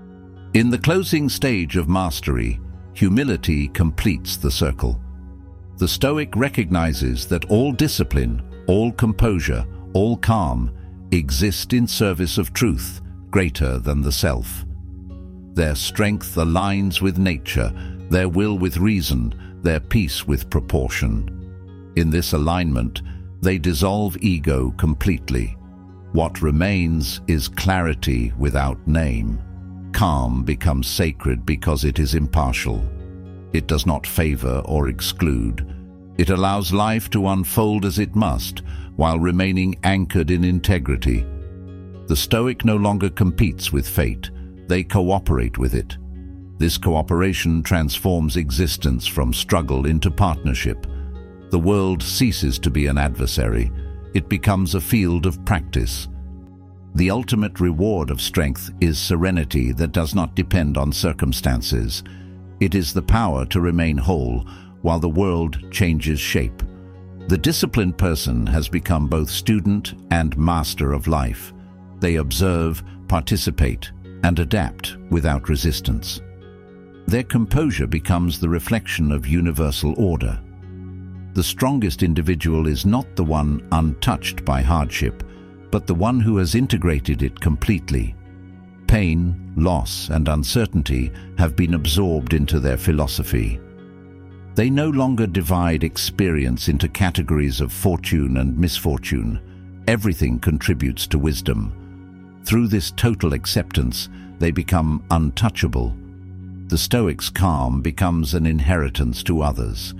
In the closing stage of mastery, humility completes the circle. The Stoic recognizes that all discipline, all composure, all calm exist in service of truth greater than the self. Their strength aligns with nature, their will with reason, their peace with proportion. In this alignment, they dissolve ego completely. What remains is clarity without name. Calm becomes sacred because it is impartial. It does not favor or exclude. It allows life to unfold as it must, while remaining anchored in integrity. The Stoic no longer competes with fate, they cooperate with it. This cooperation transforms existence from struggle into partnership. The world ceases to be an adversary, it becomes a field of practice. The ultimate reward of strength is serenity that does not depend on circumstances. It is the power to remain whole while the world changes shape. The disciplined person has become both student and master of life. They observe, participate, and adapt without resistance. Their composure becomes the reflection of universal order. The strongest individual is not the one untouched by hardship, but the one who has integrated it completely. Pain, loss, and uncertainty have been absorbed into their philosophy. They no longer divide experience into categories of fortune and misfortune. Everything contributes to wisdom. Through this total acceptance, they become untouchable. The Stoic's calm becomes an inheritance to others.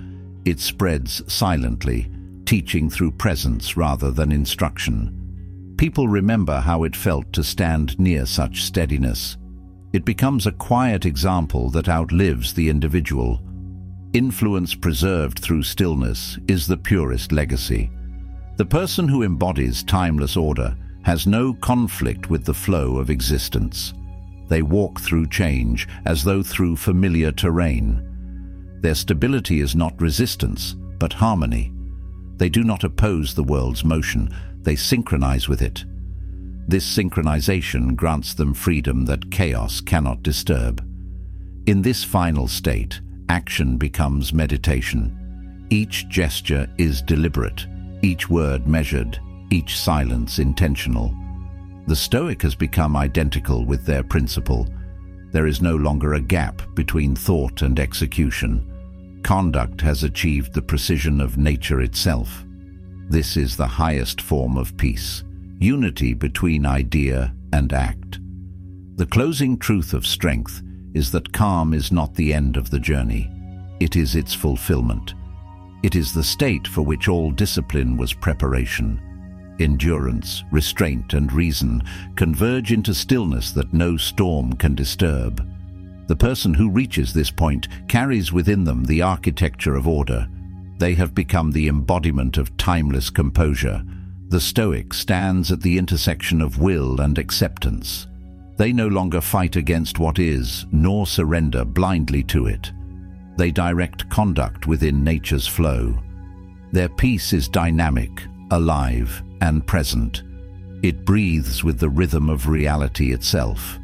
It spreads silently, teaching through presence rather than instruction. People remember how it felt to stand near such steadiness. It becomes a quiet example that outlives the individual. Influence preserved through stillness is the purest legacy. The person who embodies timeless order has no conflict with the flow of existence. They walk through change as though through familiar terrain. Their stability is not resistance, but harmony. They do not oppose the world's motion, they synchronize with it. This synchronization grants them freedom that chaos cannot disturb. In this final state, action becomes meditation. Each gesture is deliberate, each word measured, each silence intentional. The Stoic has become identical with their principle. There is no longer a gap between thought and execution. Conduct has achieved the precision of nature itself. This is the highest form of peace, unity between idea and act. The closing truth of strength is that calm is not the end of the journey. It is its fulfillment. It is the state for which all discipline was preparation. Endurance, restraint, and reason converge into stillness that no storm can disturb. The person who reaches this point carries within them the architecture of order. They have become the embodiment of timeless composure. The Stoic stands at the intersection of will and acceptance. They no longer fight against what is, nor surrender blindly to it. They direct conduct within nature's flow. Their peace is dynamic, alive, and present. It breathes with the rhythm of reality itself.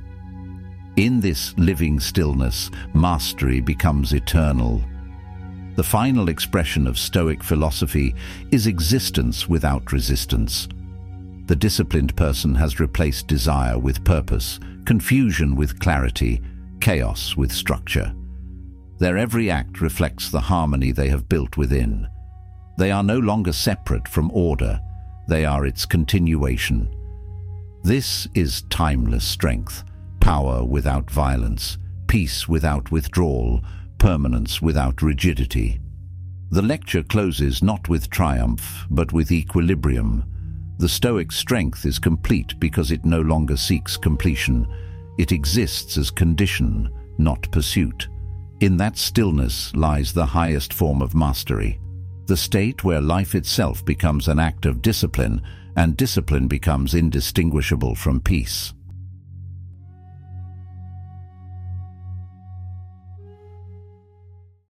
In this living stillness, mastery becomes eternal. The final expression of Stoic philosophy is existence without resistance. The disciplined person has replaced desire with purpose, confusion with clarity, chaos with structure. Their every act reflects the harmony they have built within. They are no longer separate from order, they are its continuation. This is timeless strength, power without violence, peace without withdrawal, permanence without rigidity. The lecture closes not with triumph, but with equilibrium. The Stoic strength is complete because it no longer seeks completion. It exists as condition, not pursuit. In that stillness lies the highest form of mastery, the state where life itself becomes an act of discipline, and discipline becomes indistinguishable from peace.